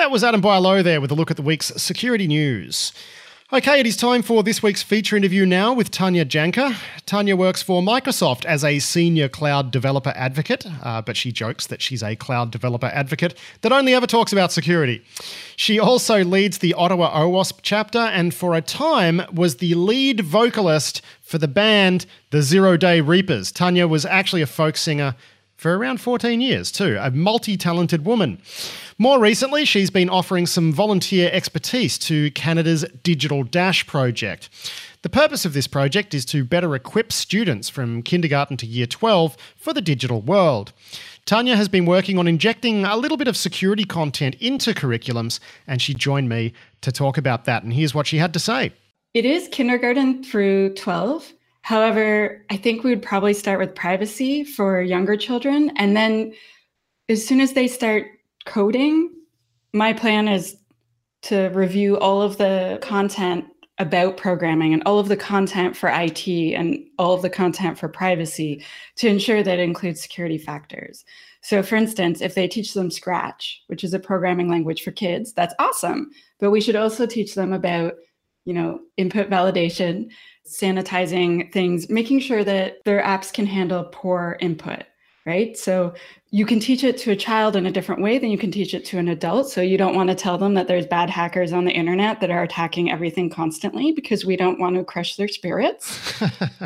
That was Adam Boileau there with a look at the week's security news. Okay, it is time for this week's feature interview now with Tanya Janka. Tanya works for Microsoft as a senior cloud developer advocate, uh, but she jokes that she's a cloud developer advocate that only ever talks about security. She also leads the Ottawa OWASP chapter and for a time was the lead vocalist for the band The Zero Day Reapers. Tanya was actually a folk singer for around fourteen years too, a multi-talented woman. More recently, she's been offering some volunteer expertise to Canada's Digital Dash project. The purpose of this project is to better equip students from kindergarten to year twelve for the digital world. Tanya has been working on injecting a little bit of security content into curriculums, and she joined me to talk about that. And here's what she had to say. It is kindergarten through twelve. However, I think we would probably start with privacy for younger children. And then as soon as they start coding, my plan is to review all of the content about programming and all of the content for I T and all of the content for privacy to ensure that it includes security factors. So for instance, if they teach them Scratch, which is a programming language for kids, that's awesome. But we should also teach them about, you know, input validation, sanitizing things, making sure that their apps can handle poor input, right? So you can teach it to a child in a different way than you can teach it to an adult. So you don't want to tell them that there's bad hackers on the internet that are attacking everything constantly because we don't want to crush their spirits.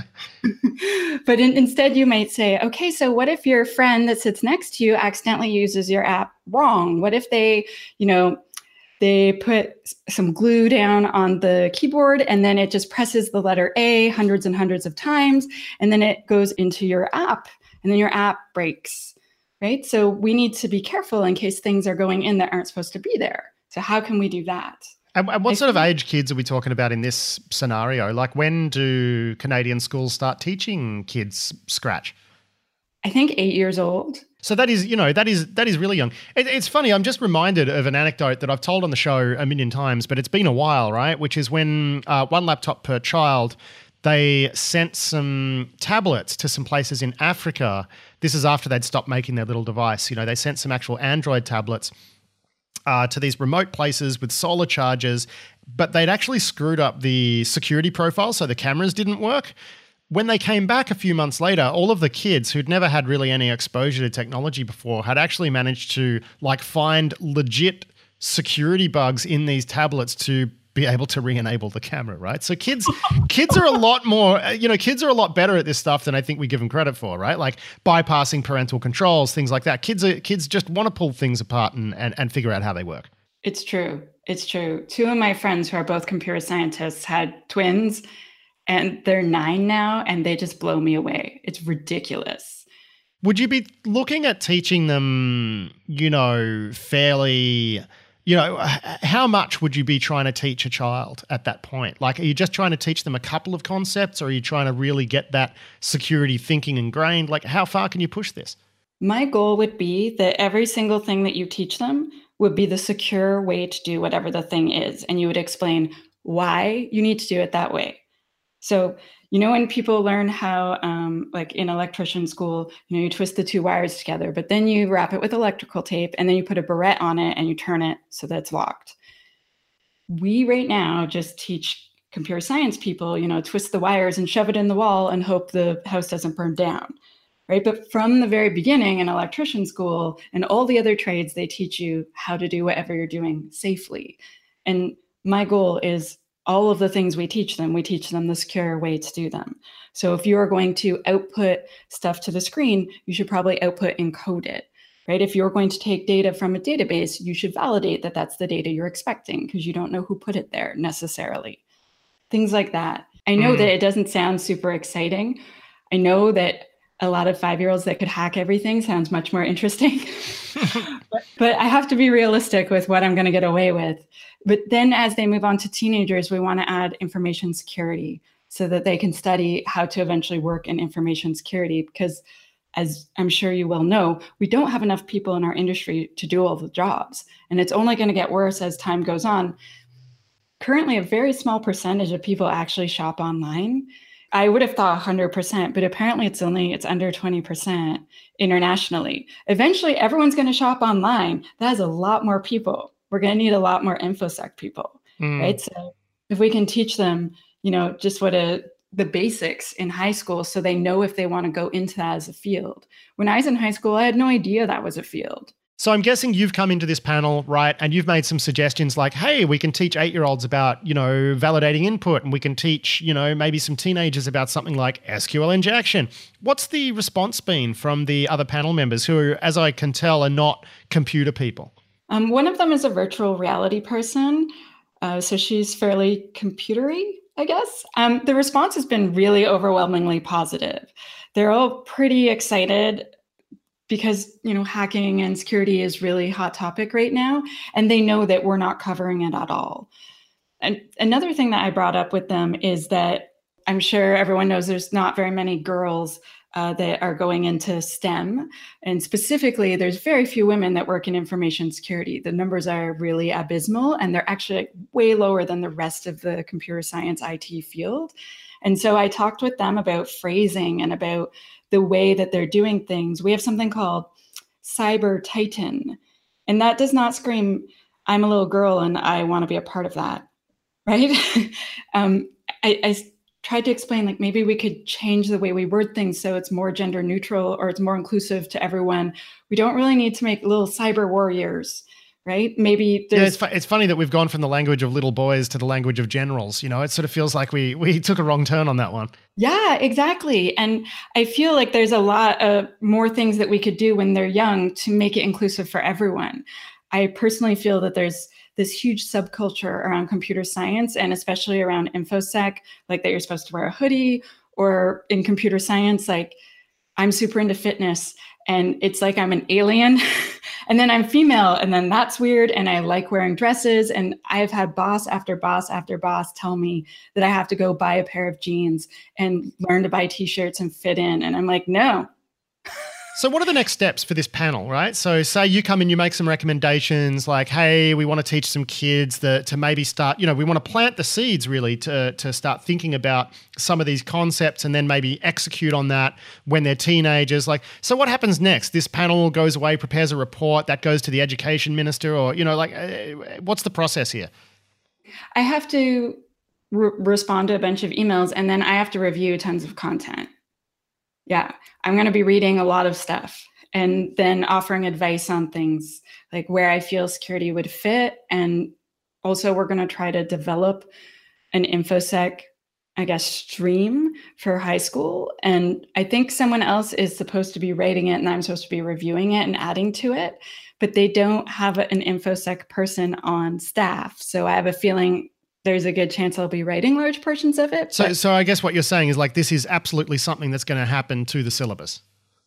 But in, instead you might say, okay, so what if your friend that sits next to you accidentally uses your app wrong? What if they, you know, they put some glue down on the keyboard and then it just presses the letter A hundreds and hundreds of times, and then it goes into your app and then your app breaks, right? So we need to be careful in case things are going in that aren't supposed to be there. So how can we do that? And, and what sort of age kids are we talking about in this scenario? Like when do Canadian schools start teaching kids Scratch? I think eight years old. So that is, you know, that is that is really young. It, it's funny, I'm just reminded of an anecdote that I've told on the show a million times, but it's been a while, right? Which is when uh, one laptop per child, they sent some tablets to some places in Africa. This is after they'd stopped making their little device. You know, they sent some actual Android tablets uh, to these remote places with solar chargers, but they'd actually screwed up the security profile, so the cameras didn't work. When they came back a few months later, all of the kids who'd never had really any exposure to technology before had actually managed to like find legit security bugs in these tablets to be able to re-enable the camera, right? So kids kids are a lot more, you know, kids are a lot better at this stuff than I think we give them credit for, right? Like bypassing parental controls, things like that. Kids are, kids just want to pull things apart and, and, and figure out how they work. It's true. It's true. Two of my friends who are both computer scientists had twins, and they're nine now, and they just blow me away. It's ridiculous. Would you be looking at teaching them, you know, fairly, you know, how much would you be trying to teach a child at that point? Like, are you just trying to teach them a couple of concepts, or are you trying to really get that security thinking ingrained? Like, how far can you push this? My goal would be that every single thing that you teach them would be the secure way to do whatever the thing is. And you would explain why you need to do it that way. So, you know, when people learn how, um, like in electrician school, you know, you twist the two wires together, but then you wrap it with electrical tape and then you put a barrette on it and you turn it so that it's locked. We right now just teach computer science people, you know, twist the wires and shove it in the wall and hope the house doesn't burn down, right? But from the very beginning in electrician school and all the other trades, they teach you how to do whatever you're doing safely. And my goal is all of the things we teach them, we teach them the secure way to do them. So if you are going to output stuff to the screen, you should probably output encoded, right? If you're going to take data from a database, you should validate that that's the data you're expecting because you don't know who put it there necessarily. Things like that. I know mm. that it doesn't sound super exciting. I know that a lot of five-year-olds that could hack everything sounds much more interesting. but, but I have to be realistic with what I'm going to get away with. But then as they move on to teenagers, we want to add information security so that they can study how to eventually work in information security. Because as I'm sure you well know, we don't have enough people in our industry to do all the jobs. And it's only going to get worse as time goes on. Currently, a very small percentage of people actually shop online. I would have thought one hundred percent, but apparently it's only, it's under twenty percent internationally. Eventually, everyone's going to shop online. That is a lot more people. we're going to need a lot more InfoSec people, mm. right? So if we can teach them, you know, just what a the basics in high school so they know if they want to go into that as a field. When I was in high school, I had no idea that was a field. So I'm guessing you've come into this panel, right, and you've made some suggestions like, hey, we can teach eight-year-olds about, you know, validating input, and we can teach, you know, maybe some teenagers about something like S Q L injection. What's the response been from the other panel members who, as I can tell, are not computer people? Um, one of them is a virtual reality person, uh, so she's fairly computery, I guess. Um, the response has been really overwhelmingly positive. They're all pretty excited because, you know, hacking and security is really hot topic right now, and they know that we're not covering it at all. And another thing that I brought up with them is that I'm sure everyone knows there's not very many girls uh, that are going into STEM. And specifically, there's very few women that work in information security. The numbers are really abysmal, and they're actually way lower than the rest of the computer science I T field. And so I talked with them about phrasing and about the way that they're doing things. We have something called Cyber Titan, and that does not scream, I'm a little girl and I want to be a part of that, right? um, I, I tried to explain, like, maybe we could change the way we word things so it's more gender neutral or it's more inclusive to everyone. We don't really need to make little cyber warriors, right? Maybe there's... Yeah, it's, fu- it's funny that we've gone from the language of little boys to the language of generals. You know, it sort of feels like we we took a wrong turn on that one. Yeah, exactly. And I feel like there's a lot of more things that we could do when they're young to make it inclusive for everyone. I personally feel that there's this huge subculture around computer science, and especially around InfoSec, like that you're supposed to wear a hoodie, or in computer science, like I'm super into fitness and it's like I'm an alien and then I'm female and then that's weird. And I like wearing dresses. And I've had boss after boss after boss tell me that I have to go buy a pair of jeans and learn to buy t-shirts and fit in. And I'm like, no. So what are the next steps for this panel, right? So say you come in, you make some recommendations like, hey, we want to teach some kids that to maybe start, you know, we want to plant the seeds really to, to start thinking about some of these concepts and then maybe execute on that when they're teenagers. Like, so what happens next? This panel goes away, prepares a report that goes to the education minister, or, you know, like uh, what's the process here? I have to re- respond to a bunch of emails and then I have to review tons of content. Yeah, I'm going to be reading a lot of stuff and then offering advice on things like where I feel security would fit. And also we're going to try to develop an InfoSec, I guess, stream for high school. And I think someone else is supposed to be writing it and I'm supposed to be reviewing it and adding to it, but they don't have an InfoSec person on staff. So I have a feeling there's a good chance I'll be writing large portions of it. So, so I guess what you're saying is like, this is absolutely something that's going to happen to the syllabus.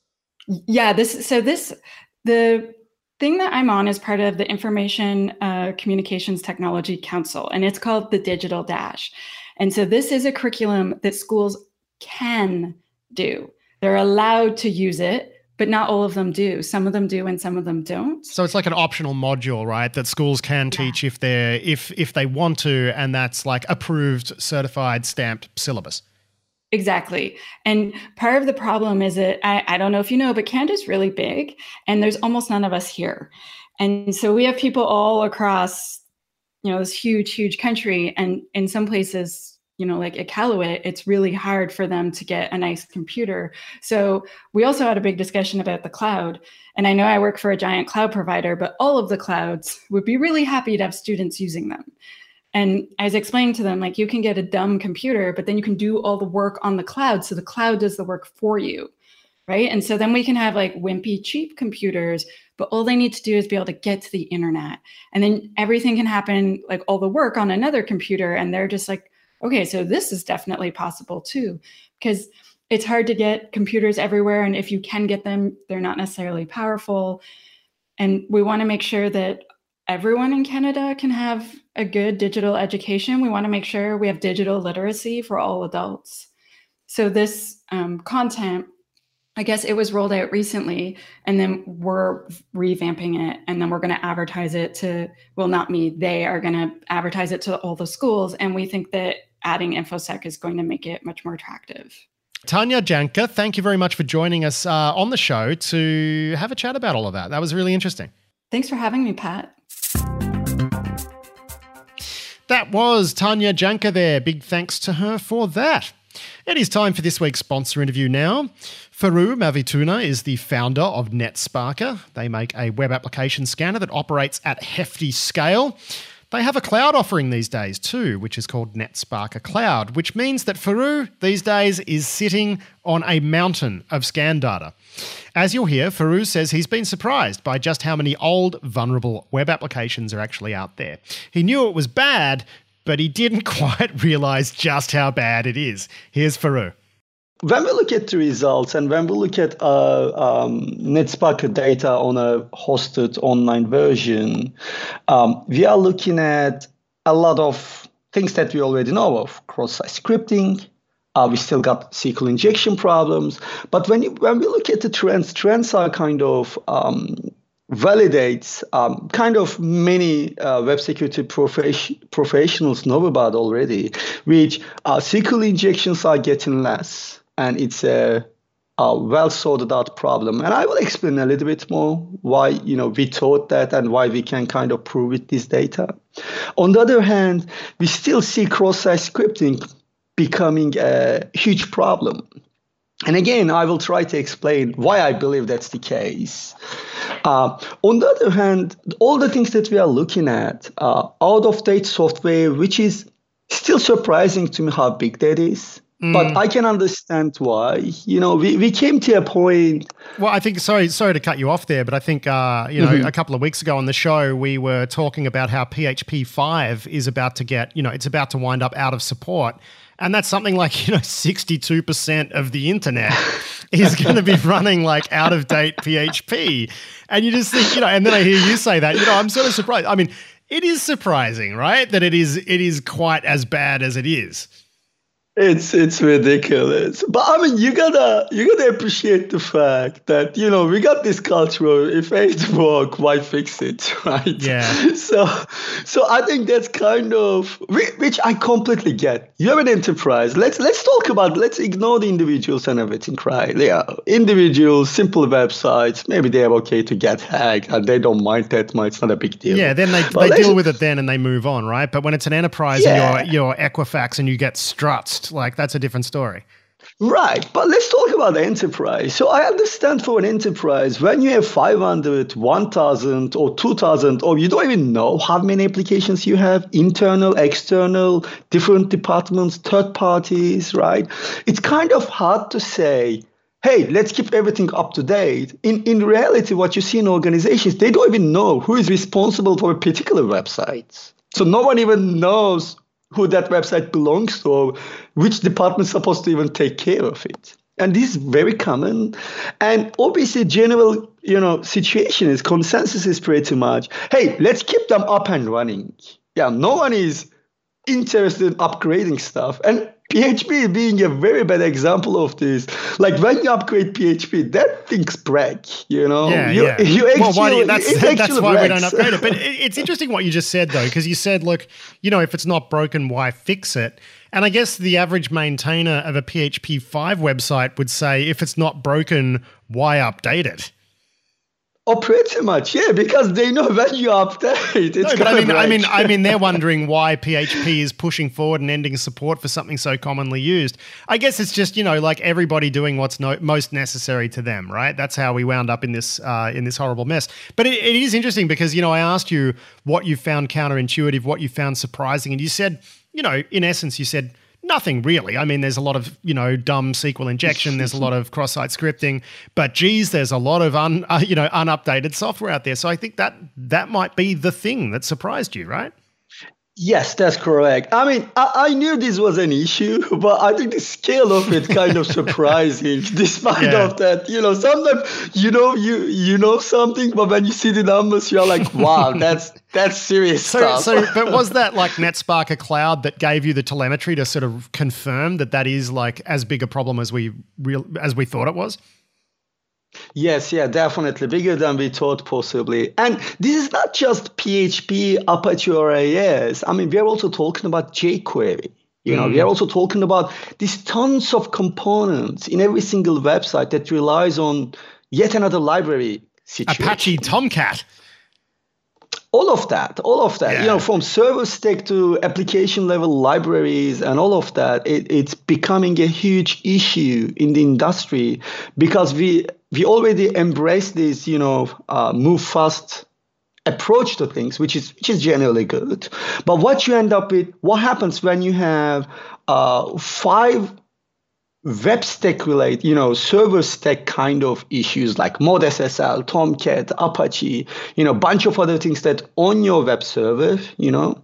Yeah, this, so this, the thing that I'm on is part of the Information uh, Communications Technology Council, and it's called the Digital Dash. And so this is a curriculum that schools can do. They're allowed to use it, but not all of them do. Some of them do and some of them don't. So it's like an optional module, right, that schools can teach yeah. if they're if if they want to, and that's like approved, certified, stamped syllabus. Exactly. And part of the problem is that, I, I don't know if you know, but Canada's really big and there's almost none of us here. And so we have people all across, you know, this huge, huge country. And in some places, you know, like Iqaluit, it's really hard for them to get a nice computer. So we also had a big discussion about the cloud. And I know I work for a giant cloud provider, but all of the clouds would be really happy to have students using them. And I was explaining to them, like, you can get a dumb computer, but then you can do all the work on the cloud. So the cloud does the work for you, right? And so then we can have like wimpy, cheap computers, but all they need to do is be able to get to the internet. And then everything can happen, like all the work on another computer. And they're just like, okay, so this is definitely possible too, because it's hard to get computers everywhere. And if you can get them, they're not necessarily powerful. And we want to make sure that everyone in Canada can have a good digital education. We want to make sure we have digital literacy for all adults. So this um, content, I guess it was rolled out recently, and then we're revamping it, and then we're going to advertise it to, well, not me, they are going to advertise it to all the schools. And we think that adding InfoSec is going to make it much more attractive. Tanya Janka, thank you very much for joining us uh, on the show to have a chat about all of that. That was really interesting. Thanks for having me, Pat. that was Tanya Janka there. Big thanks to her for that. It is time for this week's sponsor interview now. Faru Mavituna is the founder of NetSparker. They make a web application scanner that operates at hefty scale. They have a cloud offering these days too, which is called NetSparker Cloud, which means that Faru these days is sitting on a mountain of scan data. As you'll hear, Faru says he's been surprised by just how many old, vulnerable web applications are actually out there. He knew it was bad, but he didn't quite realize just how bad it is. Here's Faru. When we look at the results and when we look at uh, um, NetSparker data on a hosted online version, um, we are looking at a lot of things that we already know of. Cross-site scripting, uh, we still got S Q L injection problems. But when, you, when we look at the trends, trends are kind of um, validates um, kind of many uh, web security prof- professionals know about already, which uh, S Q L injections are getting less. And it's a, a well sorted out problem. And I will explain a little bit more why, you know, we thought that and why we can kind of prove with this data. On the other hand, we still see cross-site scripting becoming a huge problem. And again, I will try to explain why I believe that's the case. Uh, on the other hand, all the things that we are looking at, uh, out-of-date software, which is still surprising to me how big that is. But I can understand why. You know, we, we came to a point. Well, I think, sorry sorry to cut you off there, but I think, uh, you know, mm-hmm. a couple of weeks ago on the show, we were talking about how P H P five is about to get, you know, it's about to wind up out of support. And that's something like, you know, sixty-two percent of the internet is going to be running like out of date P H P. And you just think, you know, and then I hear you say that, you know, I'm sort of surprised. I mean, it is surprising, right? That it is it is quite as bad as it is. It's it's ridiculous. But I mean, you gotta you gotta appreciate the fact that, you know, we got this culture of if it works, why fix it, right? Yeah. So so I think that's kind of which I completely get. You have an enterprise. Let's let's talk about let's ignore the individuals and everything, right? Yeah, individuals, simple websites, maybe they're okay to get hacked and they don't mind that much. It's not a big deal. Yeah, then they, they deal with it then and they move on, right? But when it's an enterprise yeah. and you're, you're Equifax and you get struts, like that's a different story. Right. But let's talk about the enterprise. So I understand for an enterprise, when you have five hundred, one thousand or two thousand, or you don't even know how many applications you have, internal, external, different departments, third parties, right? It's kind of hard to say, hey, let's keep everything up to date. In, in reality, what you see in organizations, they don't even know who is responsible for a particular website. So no one even knows who that website belongs to, or which department is supposed to even take care of it. And this is very common. And obviously, general, you know, situation is consensus is pretty much, hey, let's keep them up and running. Yeah, no one is interested in upgrading stuff. And P H P being a very bad example of this. Like when you upgrade P H P, that thing's break, you know? Yeah, you, yeah. You actually, well, why do you, that's that's why breaks. we don't upgrade it. But it, it's interesting what you just said, though, because you said, look, you know, if it's not broken, why fix it? And I guess the average maintainer of a P H P five website would say, if it's not broken, why update it? Oh, pretty much, yeah, because they know when you update, it's no, but I mean, break. I mean, I mean, they're wondering why P H P is pushing forward and ending support for something so commonly used. I guess it's just, you know, like everybody doing what's no, most necessary to them, right? That's how we wound up in this uh, in this horrible mess. But it, it is interesting because, you know, I asked you what you found counterintuitive, what you found surprising, and you said, you know, in essence, you said, nothing really. I mean, there's a lot of, you know, dumb S Q L injection. There's a lot of cross-site scripting, but geez, there's a lot of un, uh, you know, unupdated software out there. So I think that that might be the thing that surprised you, right? Yes, that's correct. I mean, I, I knew this was an issue, but I think the scale of it kind of surprising, despite yeah. of that. You know, sometimes you know you you know something, but when you see the numbers, you're like, wow, that's that's serious so, stuff. So, but was that like NetSparker Cloud that gave you the telemetry to sort of confirm that that is like as big a problem as we real as we thought it was? Yes, yeah, definitely bigger than we thought possibly. And this is not just P H P, Apache, or A S. I mean, we are also talking about jQuery. You know, mm. we are also talking about these tons of components in every single website that relies on yet another library situation. Apache Tomcat. all of that, all of that, Yeah. you know, from server stack to application level libraries and all of that, it, it's becoming a huge issue in the industry because we we already embrace this, you know, uh, move fast approach to things, which is which is generally good. But what you end up with, what happens when you have uh, five web stack related, you know, server stack kind of issues like Mod S S L, Tomcat, Apache, you know, bunch of other things that on your web server, you know,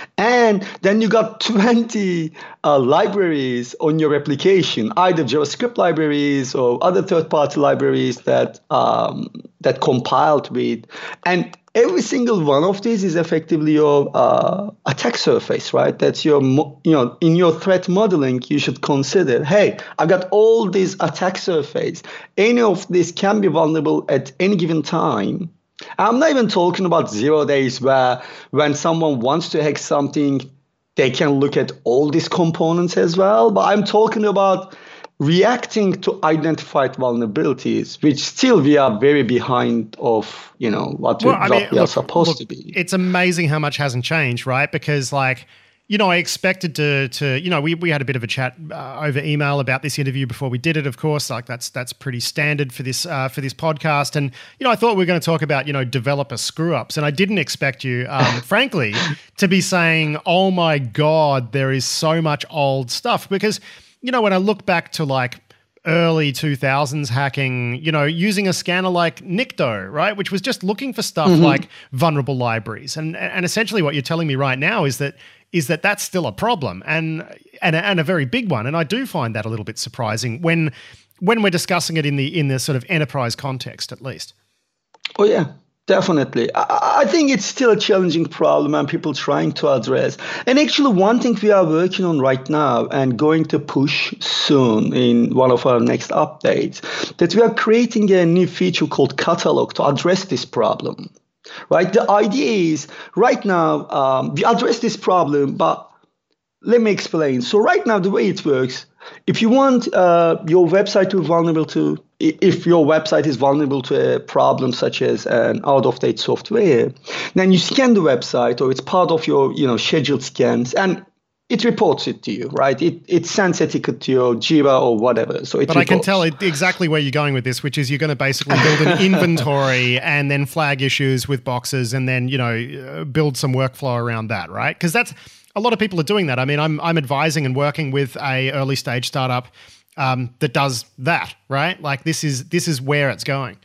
and then you got twenty uh, libraries on your application, either JavaScript libraries or other third-party libraries that um, that compiled with, and every single one of these is effectively your uh, attack surface, right? That's your, you know, in your threat modeling, you should consider, hey, I've got all these attack surface. Any of this can be vulnerable at any given time. I'm not even talking about zero days where when someone wants to hack something, they can look at all these components as well. But I'm talking about reacting to identified vulnerabilities, which still we are very behind of, you know, what, Well, we, I what mean, we are look- supposed look, to be. It's amazing how much hasn't changed, right? Because like, you know, I expected to, to you know, we, we had a bit of a chat uh, over email about this interview before we did it, of course. Like that's that's pretty standard for this uh, for this podcast. And, you know, I thought we were going to talk about, you know, developer screw-ups. And I didn't expect you, um, frankly, to be saying, oh, my God, there is so much old stuff. Because, you know, when I look back to like early two thousands hacking, you know, using a scanner like Nikto, right, which was just looking for stuff Mm-hmm. like vulnerable libraries. And and essentially what you're telling me right now is that is that that's still a problem and and a, and a very big one. And I do find that a little bit surprising when when we're discussing it in the in the sort of enterprise context, at least. Oh, yeah, definitely. I, I think it's still a challenging problem and people trying to address. And actually, one thing we are working on right now and going to push soon in one of our next updates, that we are creating a new feature called Catalog to address this problem. Right? The idea is right now, um, we address this problem, but let me explain. So right now, the way it works, if you want uh, your website to be vulnerable to, if your website is vulnerable to a problem such as an out-of-date software, then you scan the website or it's part of your, you know, scheduled scans and it reports it to you, right? It it sends a ticket to your Jira or whatever. So it But I can reports. tell it exactly where you're going with this, which is you're going to basically build an inventory and then flag issues with boxes and then, you know, uh, build some workflow around that, right? Because that's a lot of people are doing that. I mean, I'm I'm advising and working with a early stage startup um, that does that, right? Like this is this is where it's going.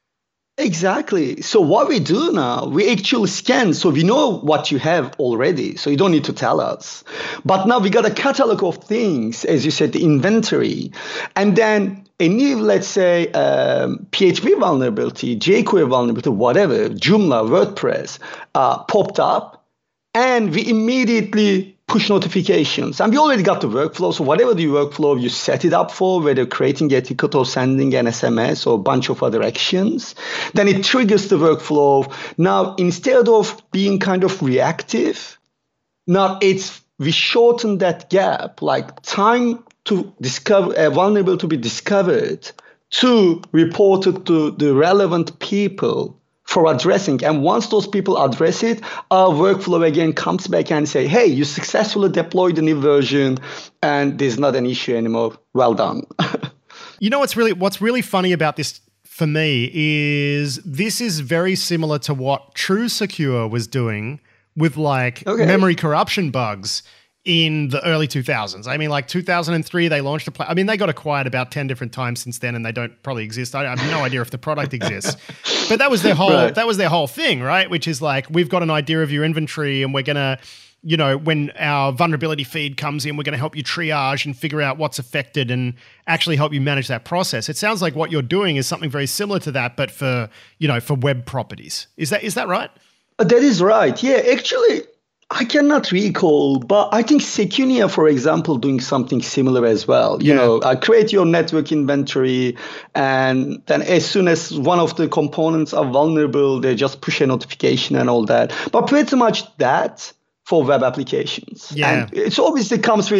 Exactly. So what we do now, we actually scan, so we know what you have already, so you don't need to tell us. But now we got a catalog of things, as you said, the inventory, and then a new, let's say, um, P H P vulnerability, jQuery vulnerability, whatever, Joomla, WordPress, uh, popped up, and we immediately push notifications. And we already got the workflow. So whatever the workflow you set it up for, whether creating a ticket or sending an S M S or a bunch of other actions, then it triggers the workflow. Now, instead of being kind of reactive, now it's we shorten that gap, like time to discover a vulnerability to be discovered to report it to the relevant people for addressing. And once those people address it, our workflow again comes back and say, hey, you successfully deployed the new version and there's not an issue anymore. Well done. You know what's really what's really funny about this for me is this is very similar to what TrueSecure was doing with like Okay. memory corruption bugs in the early two thousands. I mean, like two thousand three, they launched a pla- I mean, they got acquired about ten different times since then, and they don't probably exist. I have no idea if the product exists. But that was their whole Right. that was their whole thing, right? Which is like, we've got an idea of your inventory, and we're gonna, you know, when our vulnerability feed comes in, we're gonna help you triage and figure out what's affected and actually help you manage that process. It sounds like what you're doing is something very similar to that, but for, you know, for web properties. Is that is that right? Uh, That is right. Yeah, actually, I cannot recall, but I think Secunia, for example, doing something similar as well. You Yeah. know, uh, create your network inventory, and then as soon as one of the components are vulnerable, they just push a notification and all that. But pretty much that for web applications. Yeah. And it obviously comes with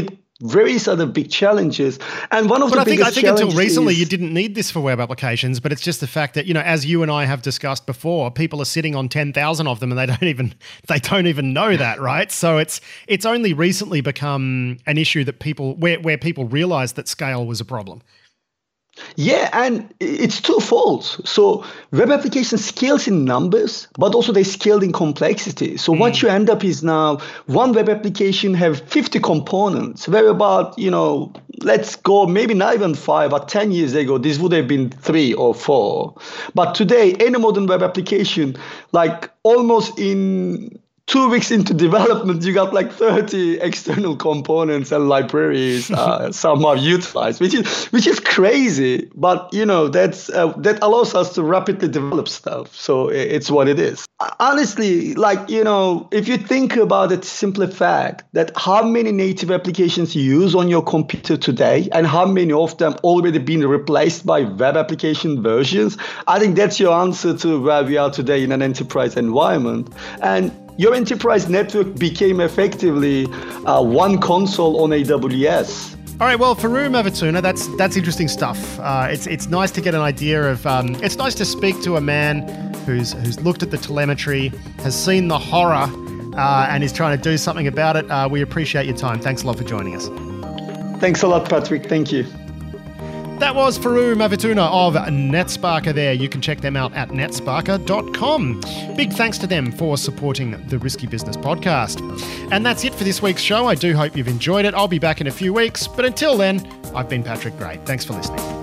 various other big challenges. And one of but the I think, biggest I think until recently is, you didn't need this for web applications, but it's just the fact that, you know, as you and I have discussed before, people are sitting on ten thousand of them and they don't even they don't even know that, right? So it's it's only recently become an issue that people where where people realize that scale was a problem. Yeah, and it's twofold. So web application scales in numbers, but also they scale in complexity. So mm. what you end up is now one web application have fifty components, where about, you know, let's go maybe not even five, but ten years ago, this would have been three or four. But today, any modern web application, like almost in two weeks into development, you got like thirty external components and libraries uh, somehow utilized, which is which is crazy. But you know that's uh, that allows us to rapidly develop stuff. So it's what it is. Honestly, like you know, if you think about it, simple fact that how many native applications you use on your computer today, and how many of them already been replaced by web application versions, I think that's your answer to where we are today in an enterprise environment. And your enterprise network became effectively uh, one console on A W S. All right, well, Faru Mavatuna, that's that's interesting stuff. Uh, it's it's nice to get an idea of. Um, it's nice to speak to a man who's who's looked at the telemetry, has seen the horror, uh, and is trying to do something about it. Uh, we appreciate your time. Thanks a lot for joining us. Thanks a lot, Patrick. Thank you. That was Faru Mavatuna of NetSparker there. You can check them out at netsparker dot com. Big thanks to them for supporting the Risky Business podcast. And that's it for this week's show. I do hope you've enjoyed it. I'll be back in a few weeks. But until then, I've been Patrick Gray. Thanks for listening.